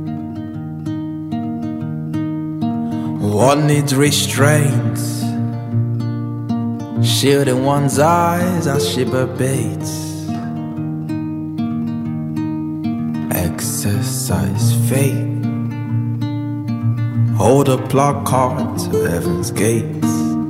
G: One needs restraint, shielding one's eyes as she barbates. Exercise faith, hold a placard to heaven's gates.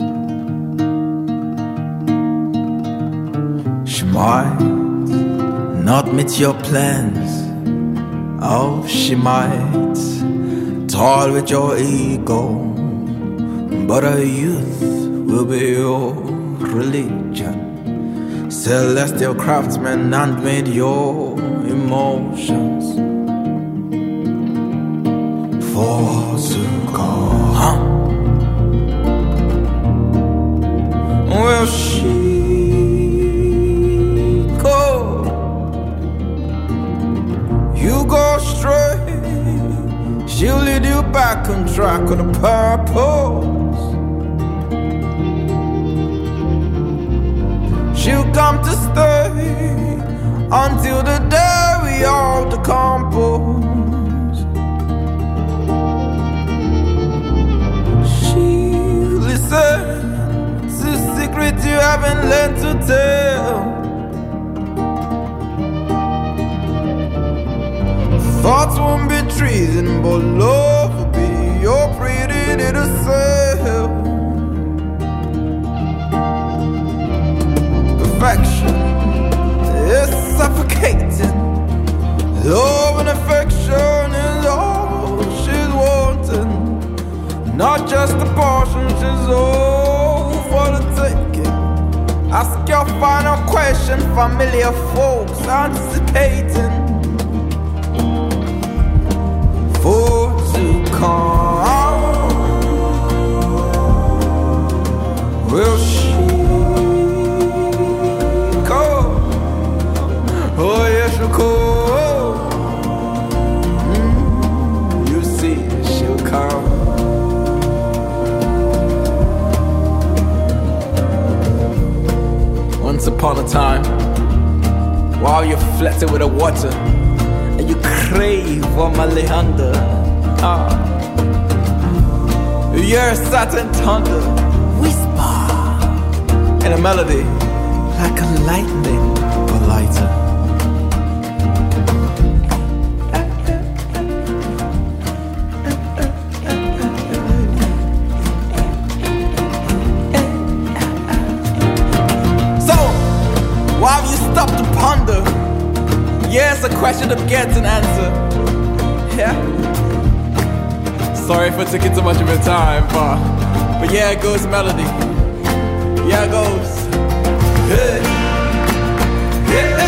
G: She might not meet your plans, oh she might toil with your ego, but her youth will be your religion. Celestial craftsman and made your emotions for to come. Will she go? You go straight, she'll lead you back on track with a purpose. She'll come to stay until the day we all decompose. She'll listen to secrets you haven't learned to tell. Thoughts won't be treason, but love will be your pretty little self. Perfection is suffocating. Love and affection is all she's wanting. Not just a portion, she's all for the taking. Ask your final question, familiar folks anticipating. For to come, will she? Oh yes, she'll come. Mm, you see, she'll come. Once upon a time, while you're flooded with the water and you crave for my Leander, ah, you hear a certain thunder whisper in a melody like a lightning or lighter. Stop to ponder. Yes, a question that gets an answer. Yeah. Sorry if I took it too much of your time, but but yeah, it goes melody. Yeah, it goes. Hey. Hey, hey, hey.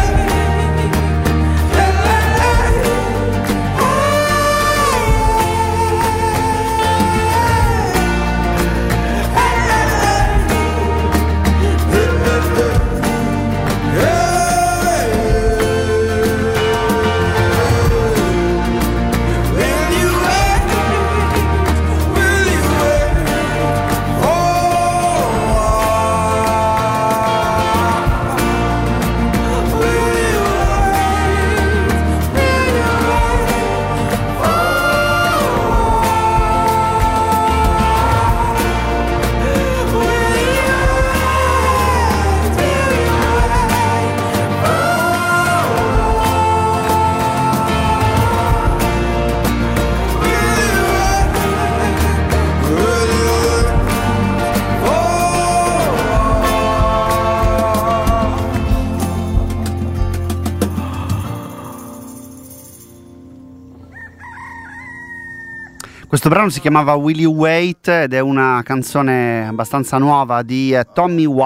A: Questo brano si chiamava Will You Wait ed è una canzone abbastanza nuova di Tommy Wa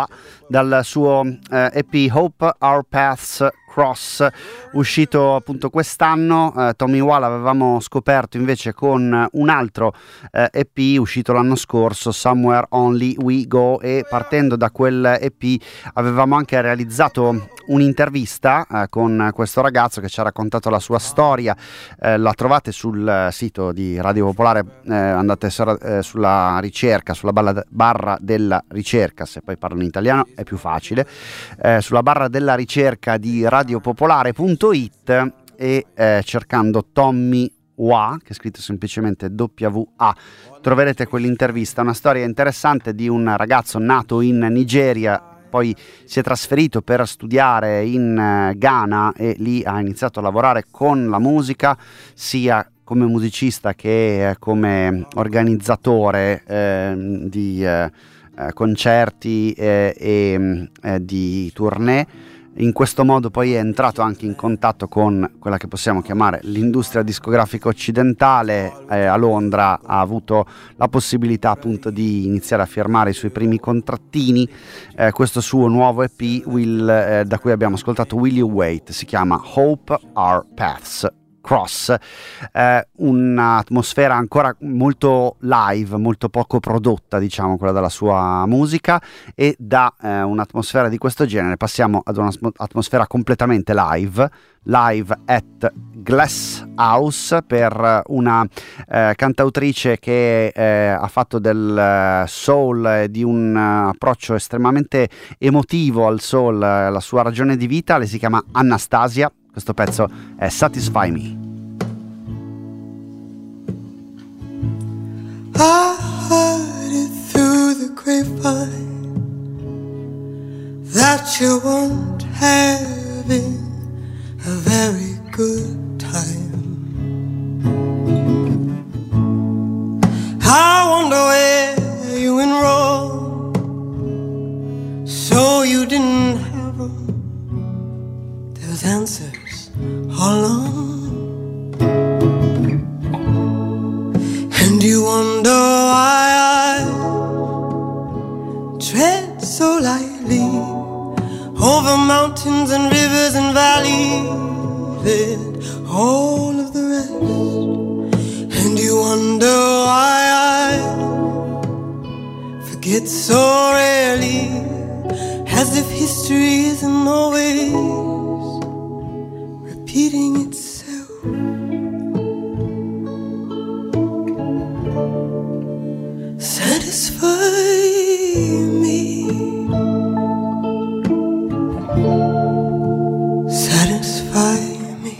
A: dal suo eh, E P Hope Our Paths Cross, uscito appunto quest'anno. eh, Tommy Wah l'avevamo scoperto invece con un altro eh, E P uscito l'anno scorso, Somewhere Only We Go, e partendo da quel E P avevamo anche realizzato un'intervista eh, con questo ragazzo che ci ha raccontato la sua storia. Eh, la trovate sul sito di Radio Popolare, eh, andate so- eh, sulla ricerca, sulla barra, barra della ricerca, se poi parlo in italiano è più facile, eh, sulla barra della ricerca di radiopopolare punto it e eh, cercando Tommy Wah, che è scritto semplicemente W A, troverete quell'intervista. Una storia interessante di un ragazzo nato in Nigeria, poi si è trasferito per studiare in Ghana e lì ha iniziato a lavorare con la musica, sia come musicista che come organizzatore eh, di eh, concerti eh, e eh, di tournée. In questo modo poi è entrato anche in contatto con quella che possiamo chiamare l'industria discografica occidentale. Eh, a Londra ha avuto la possibilità appunto di iniziare a firmare i suoi primi contrattini. Eh, questo suo nuovo E P will, eh, da cui abbiamo ascoltato Will You Wait, si chiama Hope Our Paths Cross, eh, un'atmosfera ancora molto live, molto poco prodotta, diciamo, quella della sua musica, e da eh, un'atmosfera di questo genere passiamo ad un'atmosfera completamente live, live at Glass House, per una eh, cantautrice che eh, ha fatto del soul e di un uh, approccio estremamente emotivo al soul, uh, la sua ragione di vita. Lei si chiama Anastasia. Questo pezzo è Satisfy Me.
C: I heard it through the grapevine that you weren't having a very good time. I wonder where you went wrong, so you didn't have them, those answers all along. And you wonder why I tread so lightly over mountains and rivers and valleys and all of the rest. And you wonder why I forget so rarely, as if history isn't always repeating itself. Satisfy me, satisfy me.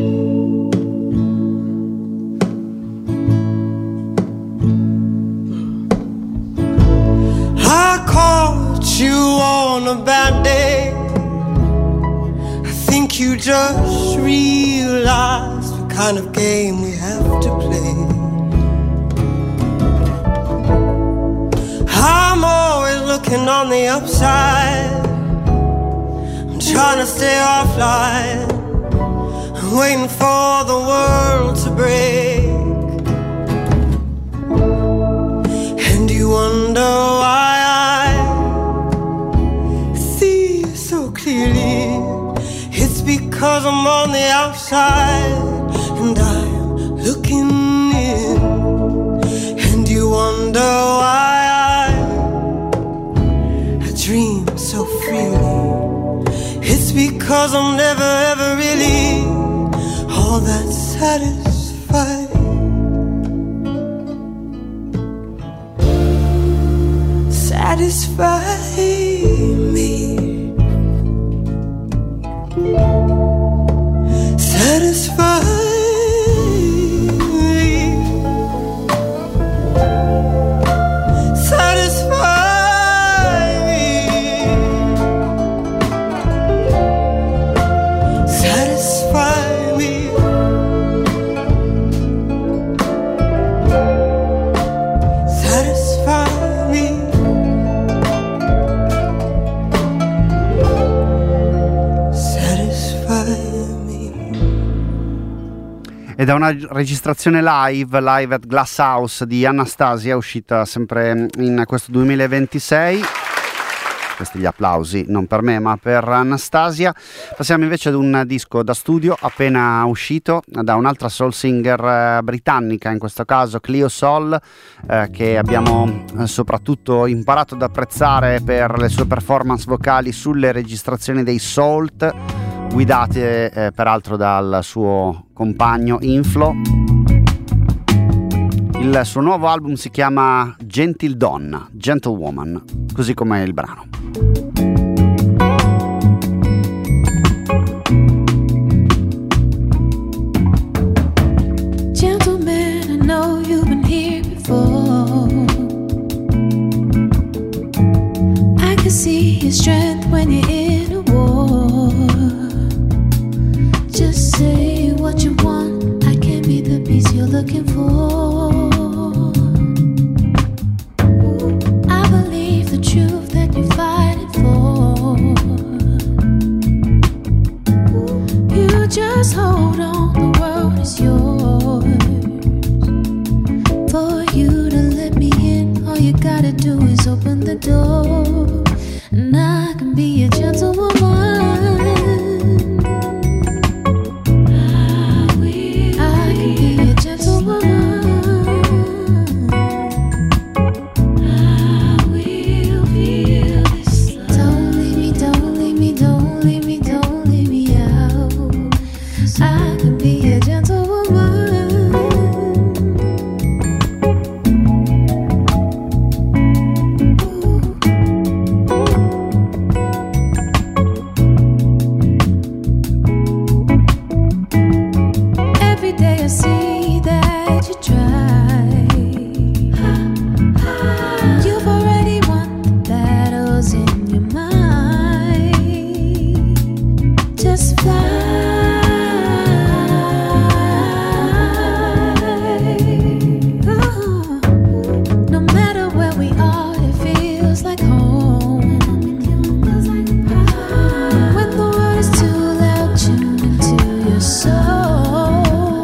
C: I caught you on a bad day. I think you just realized what kind of game we have to play. I'm always looking on the upside. I'm trying to stay offline. I'm waiting for the world to break. And you wonder why I see you so clearly. It's because I'm on the outside and I'm looking in. And you wonder why dream so freely. It's because I'm never ever really all that satisfied. Satisfy me, satisfy me, satisfy.
A: E da una registrazione live, live at Glass House di Anastasia, uscita sempre in questo duemilaventisei. questi gli applausi, non per me ma per Anastasia. Passiamo invece ad un disco da studio appena uscito da un'altra soul singer eh, britannica, in questo caso Cleo Sol, eh, che abbiamo eh, soprattutto imparato ad apprezzare per le sue performance vocali sulle registrazioni dei Salt, guidate eh, peraltro dal suo compagno Inflo. Il suo nuovo album si chiama Gentle Donna, Gentlewoman, così come il brano.
D: Gentleman, I know you've been here before. I can see your strength when you're in a war. Just say what you want, I can be the peace you're looking for. I believe the truth that you're fighting for. You just hold on, the world is yours. For you to let me in, all you gotta do is open the door, and I can be a gentlewoman. I can be a gentlewoman. I will feel this love. Don't leave me, don't leave me, don't leave me, don't leave me out. I can be a gentlewoman. Every day I see that you try. You've already won the battles in your mind. Just fly. Oh. No matter where we are, it feels like home. When the world is too loud, tune into your soul.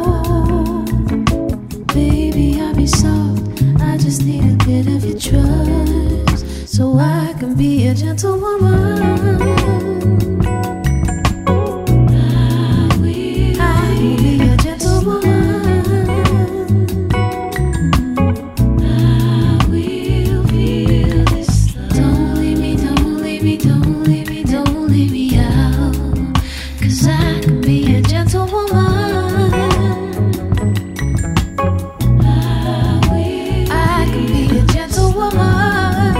D: Baby, I'll be soft. I just need a bit of your trust, so I can be a gentlewoman. I will be a gentlewoman. I will feel this love. Don't leave me, don't leave me, don't leave me, don't leave me out. 'Cause I can be a gentlewoman. I can be a gentlewoman.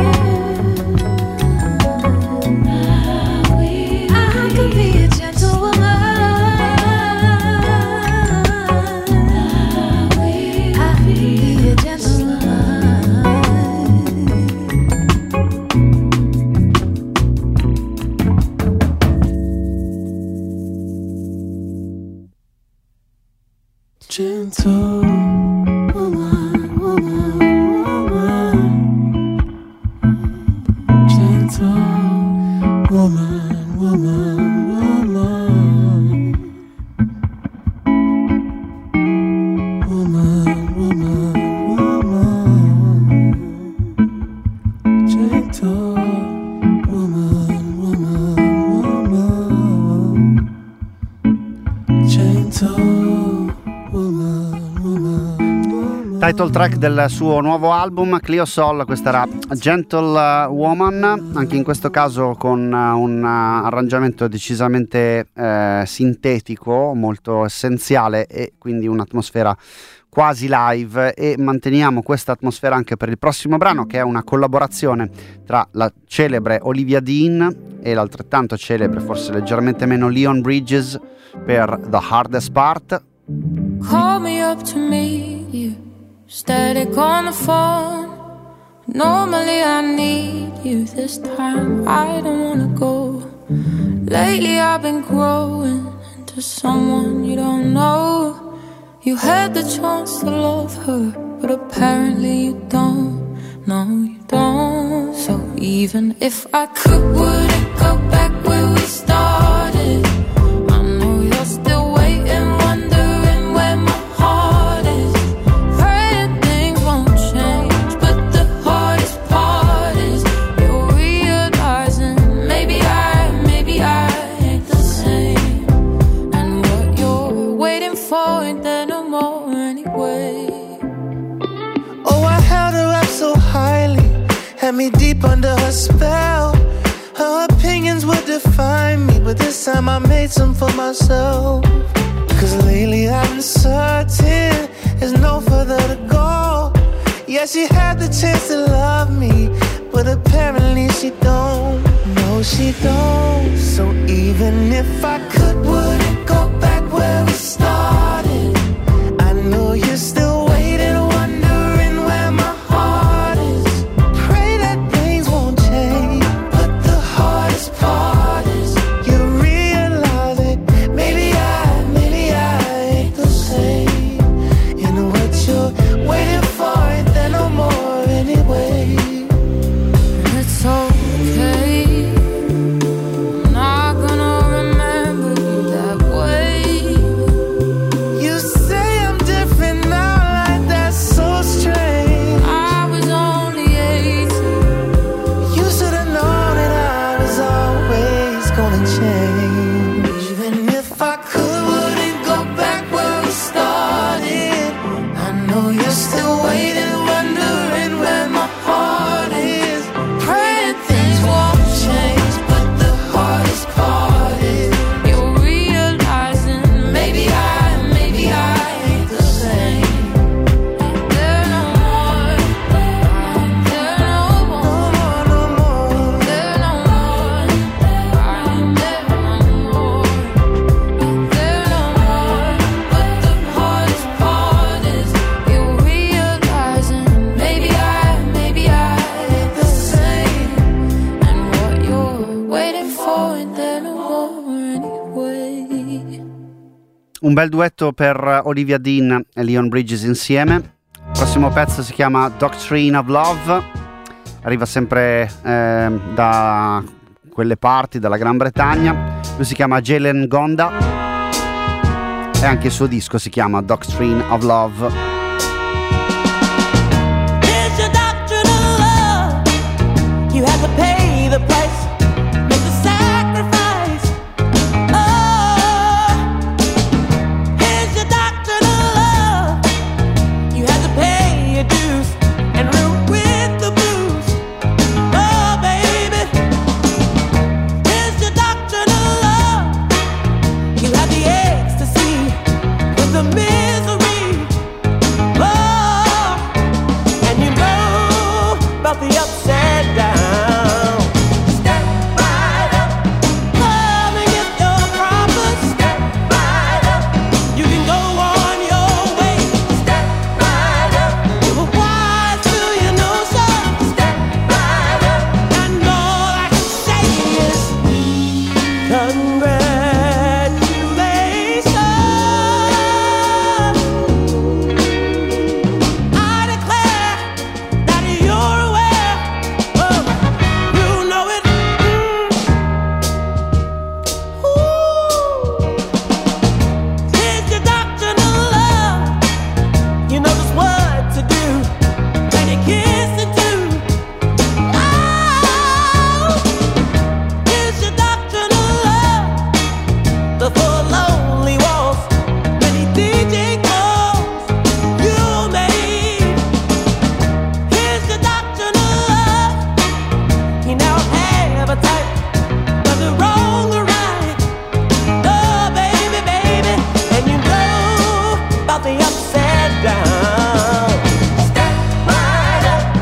D: I can be a gentlewoman. I can be a gentlewoman.
C: Gentle woman, woman, woman. Gentle woman, woman, woman. Woman, woman, woman. Gentle woman, woman, woman. Gentle.
A: Title track del suo nuovo album Cleo Sol, questa era Gentlewoman, anche in questo caso con un arrangiamento decisamente eh, sintetico, molto essenziale e quindi un'atmosfera quasi live, e manteniamo questa atmosfera anche per il prossimo brano, che è una collaborazione tra la celebre Olivia Dean e l'altrettanto celebre, forse leggermente meno, Leon Bridges per The Hardest Part.
H: Call me up to meet you, static on the phone. Normally I need you, this time I don't wanna go. Lately I've been growing into someone you don't know. You had the chance to love her, but apparently you don't. No, you don't. So even if I could, would it go back where we started? I know you're still waiting, wondering where my heart is. Praying things won't change, but the hardest part is you're realizing
C: Had me deep under her spell. Her opinions would define me, but this time I made some for myself. Cause lately I've been certain there's no further to go. Yeah, she had the chance to love me, but apparently she don't. No, she don't. So even if I could, wouldn't go back where we started. I know you're still waiting, wondering where my heart is. Pray that things won't change, but the hardest part is you realize that maybe I, maybe I ain't the same. And what you're waiting for ain't there no more anyway.
H: It's okay. I'm not gonna remember you that way.
C: You say I'm different now, like that's so strange.
H: I was only eighteen.
C: You should've known that I was always gonna change. Even if I could, wouldn't go back where we started. I know you're still waiting, wondering where my heart is. Praying things won't change, but the hardest part is
H: You're realizing
C: maybe I, maybe I ain't the same.
H: there no more. There no more.
C: No more, no more.
H: There no more. I'm there no more. There no more. But the hardest part is you're realizing maybe I, maybe I ain't the same. And what you're waiting for ain't there no more anyway.
A: Un bel duetto per Olivia Dean e Leon Bridges insieme. Il prossimo pezzo si chiama Doctrine of Love. Arriva sempre eh, da quelle parti, dalla Gran Bretagna. Lui si chiama Jalen Gonda e anche il suo disco si chiama Doctrine of Love.
C: Here's your doctrine of love. You had to pay the price, make the sacrifice. Oh, here's your doctrine of love. You had to pay your dues and root with the blues. Oh, baby, here's your doctrine of love. You had the ecstasy with the misery. Oh, and you know about the upside down. Step right up, come and get your promise. Step right up, you can go on your way. Step right up, you were wise till you know so. Step right up, and all I can say is congratulations. I declare that you're aware. Oh, you know it. Mm. Ooh. Here's your doctrine of love. You know just what to do when you kiss it too. Oh, here's your doctrine of love. The four lonely walls when he D J calls you made. Here's your doctrine of love. You now have a type, whether wrong or right. Oh, baby, baby, and you know about the upside down. Step right up,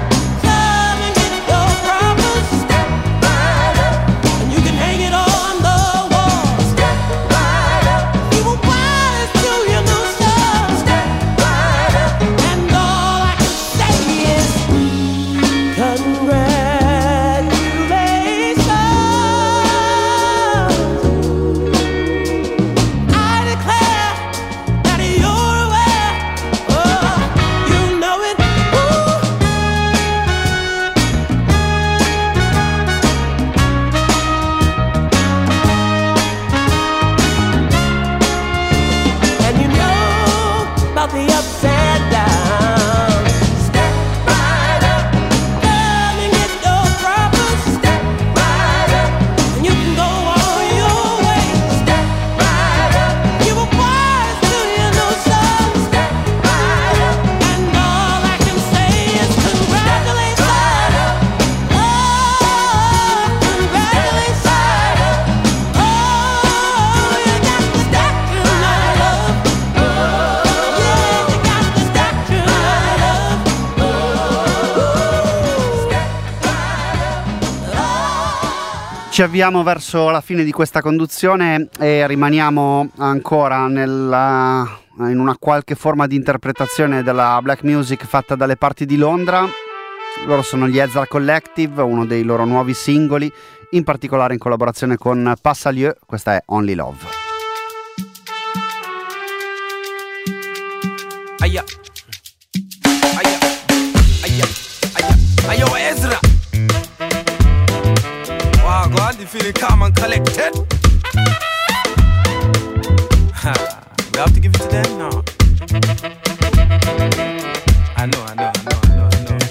A: Ci avviamo verso la fine di questa conduzione e rimaniamo ancora nella, in una qualche forma di interpretazione della black music fatta dalle parti di Londra. Loro sono gli Ezra Collective, uno dei loro nuovi singoli, in particolare in collaborazione con Passalieu. Questa è Only Love.
I: Aia, aia, aia, aia, aia, Ezra. Wow, go on, you feeling calm and collected? Ha, we have to give it to them now. I know, I know, I know, I know, I know.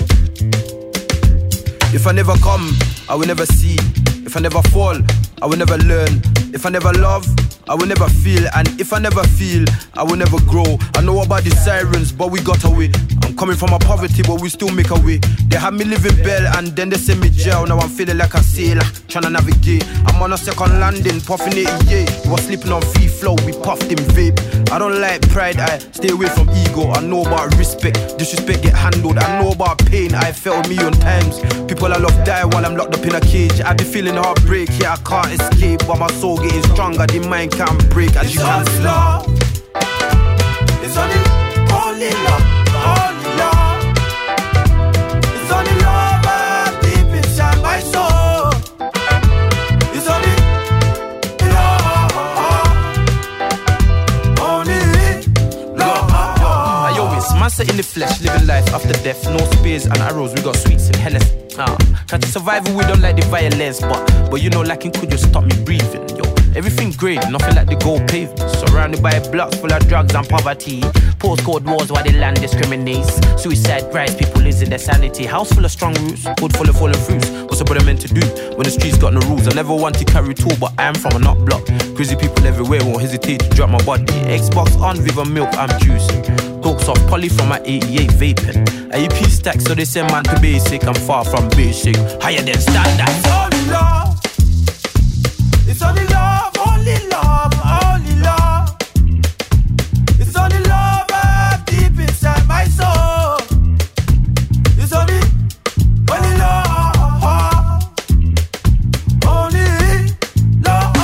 I: If I never come, I will never see. If I never fall, I will never learn. If I never love, I will never feel. And if I never feel, I will never grow. I know about the sirens, but we got away. I'm coming from a poverty, but we still make a way. They had me living bell and then they send me jail. Now I'm feeling like a sailor, trying to navigate. I'm on a second landing, puffing it, yeah. Was sleeping on free flow, we puffed in vape. I don't like pride, I stay away from ego. I know about respect, disrespect get handled. I know about pain, I felt a million times. People I love die while I'm locked up in a cage. I be feeling heartbreak, yeah I can't escape. But my soul getting stronger, the mind can't break. As
E: It's
I: you can
E: only
I: see.
E: love. It's only, only love, only love. It's only love I deep inside my soul. It's only love, only love.
I: I always master in the flesh, living life after death. No spears and arrows, we got sweets and Hennessy. Ah, can't you survive it? We don't like the violence, but but you know, lacking could just stop me breathing, yo. Everything great, nothing like the gold pavement. Surrounded by blocks full of drugs and poverty. Postcode wars while the land discriminates. Suicide cries, people losing their sanity. House full of strong roots, wood full of fallen fruits. What's a brother meant to do when the streets got no rules? I never want to carry two, but I am from a nut block. Crazy people everywhere won't hesitate to drop my body. Xbox on, Viva milk, I'm juicing. Talks off poly from my eighty-eight vaping. A E P stack, so they send man to basic. I'm far from basic, higher than standard.
E: It's only love. It's only love, only love, only love. It's only love I deep inside my soul. It's only, only love, only love.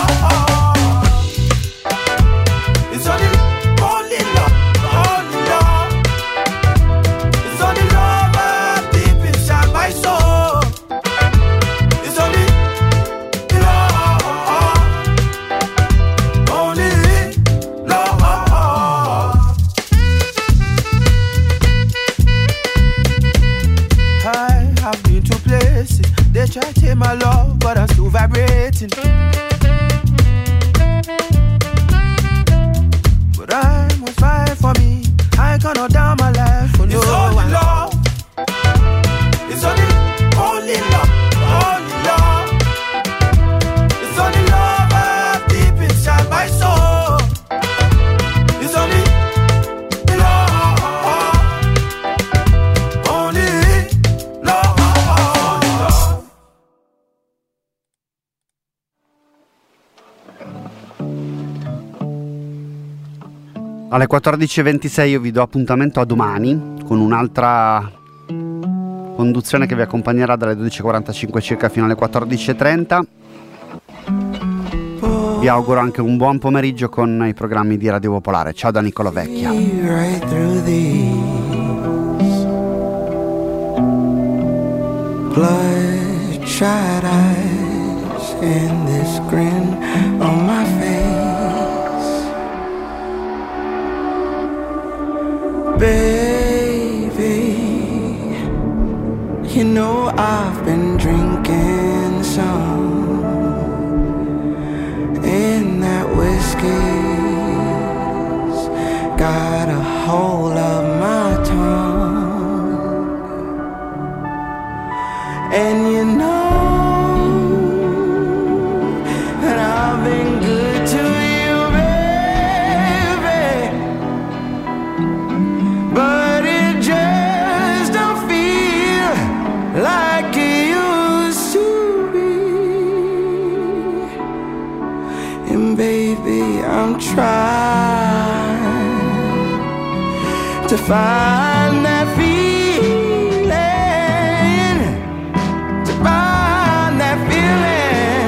E: It's only, only love, only love. It's only love I deep inside my soul. It's only love, only love. I have been to places they try to take my love, but I'm still vibrating. But I must fight for me. I cannot down my life for no one. It's only love. It's only, only love, only love. It's only love I deep inside my soul. It's only love, only love, only love.
A: Alle quattordici e ventisei io vi do appuntamento a domani con un'altra conduzione che vi accompagnerà dalle dodici e quarantacinque circa fino alle quattordici e trenta. Vi auguro anche un buon pomeriggio con i programmi di Radio Popolare. Ciao da Niccolo Vecchia.
C: Right through these bloodshot eyes and this grin on my face. Baby, you know I've been drinking some, and that whiskey's got a hold of my tongue. And you know that I've been good to you, baby, but it just don't feel like it used to be. And baby, I'm trying to find that feeling, to find that feeling.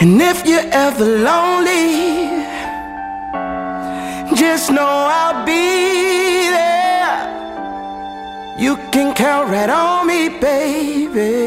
E: And if you're ever lonely, just know I'll be there. You can count right on me, baby.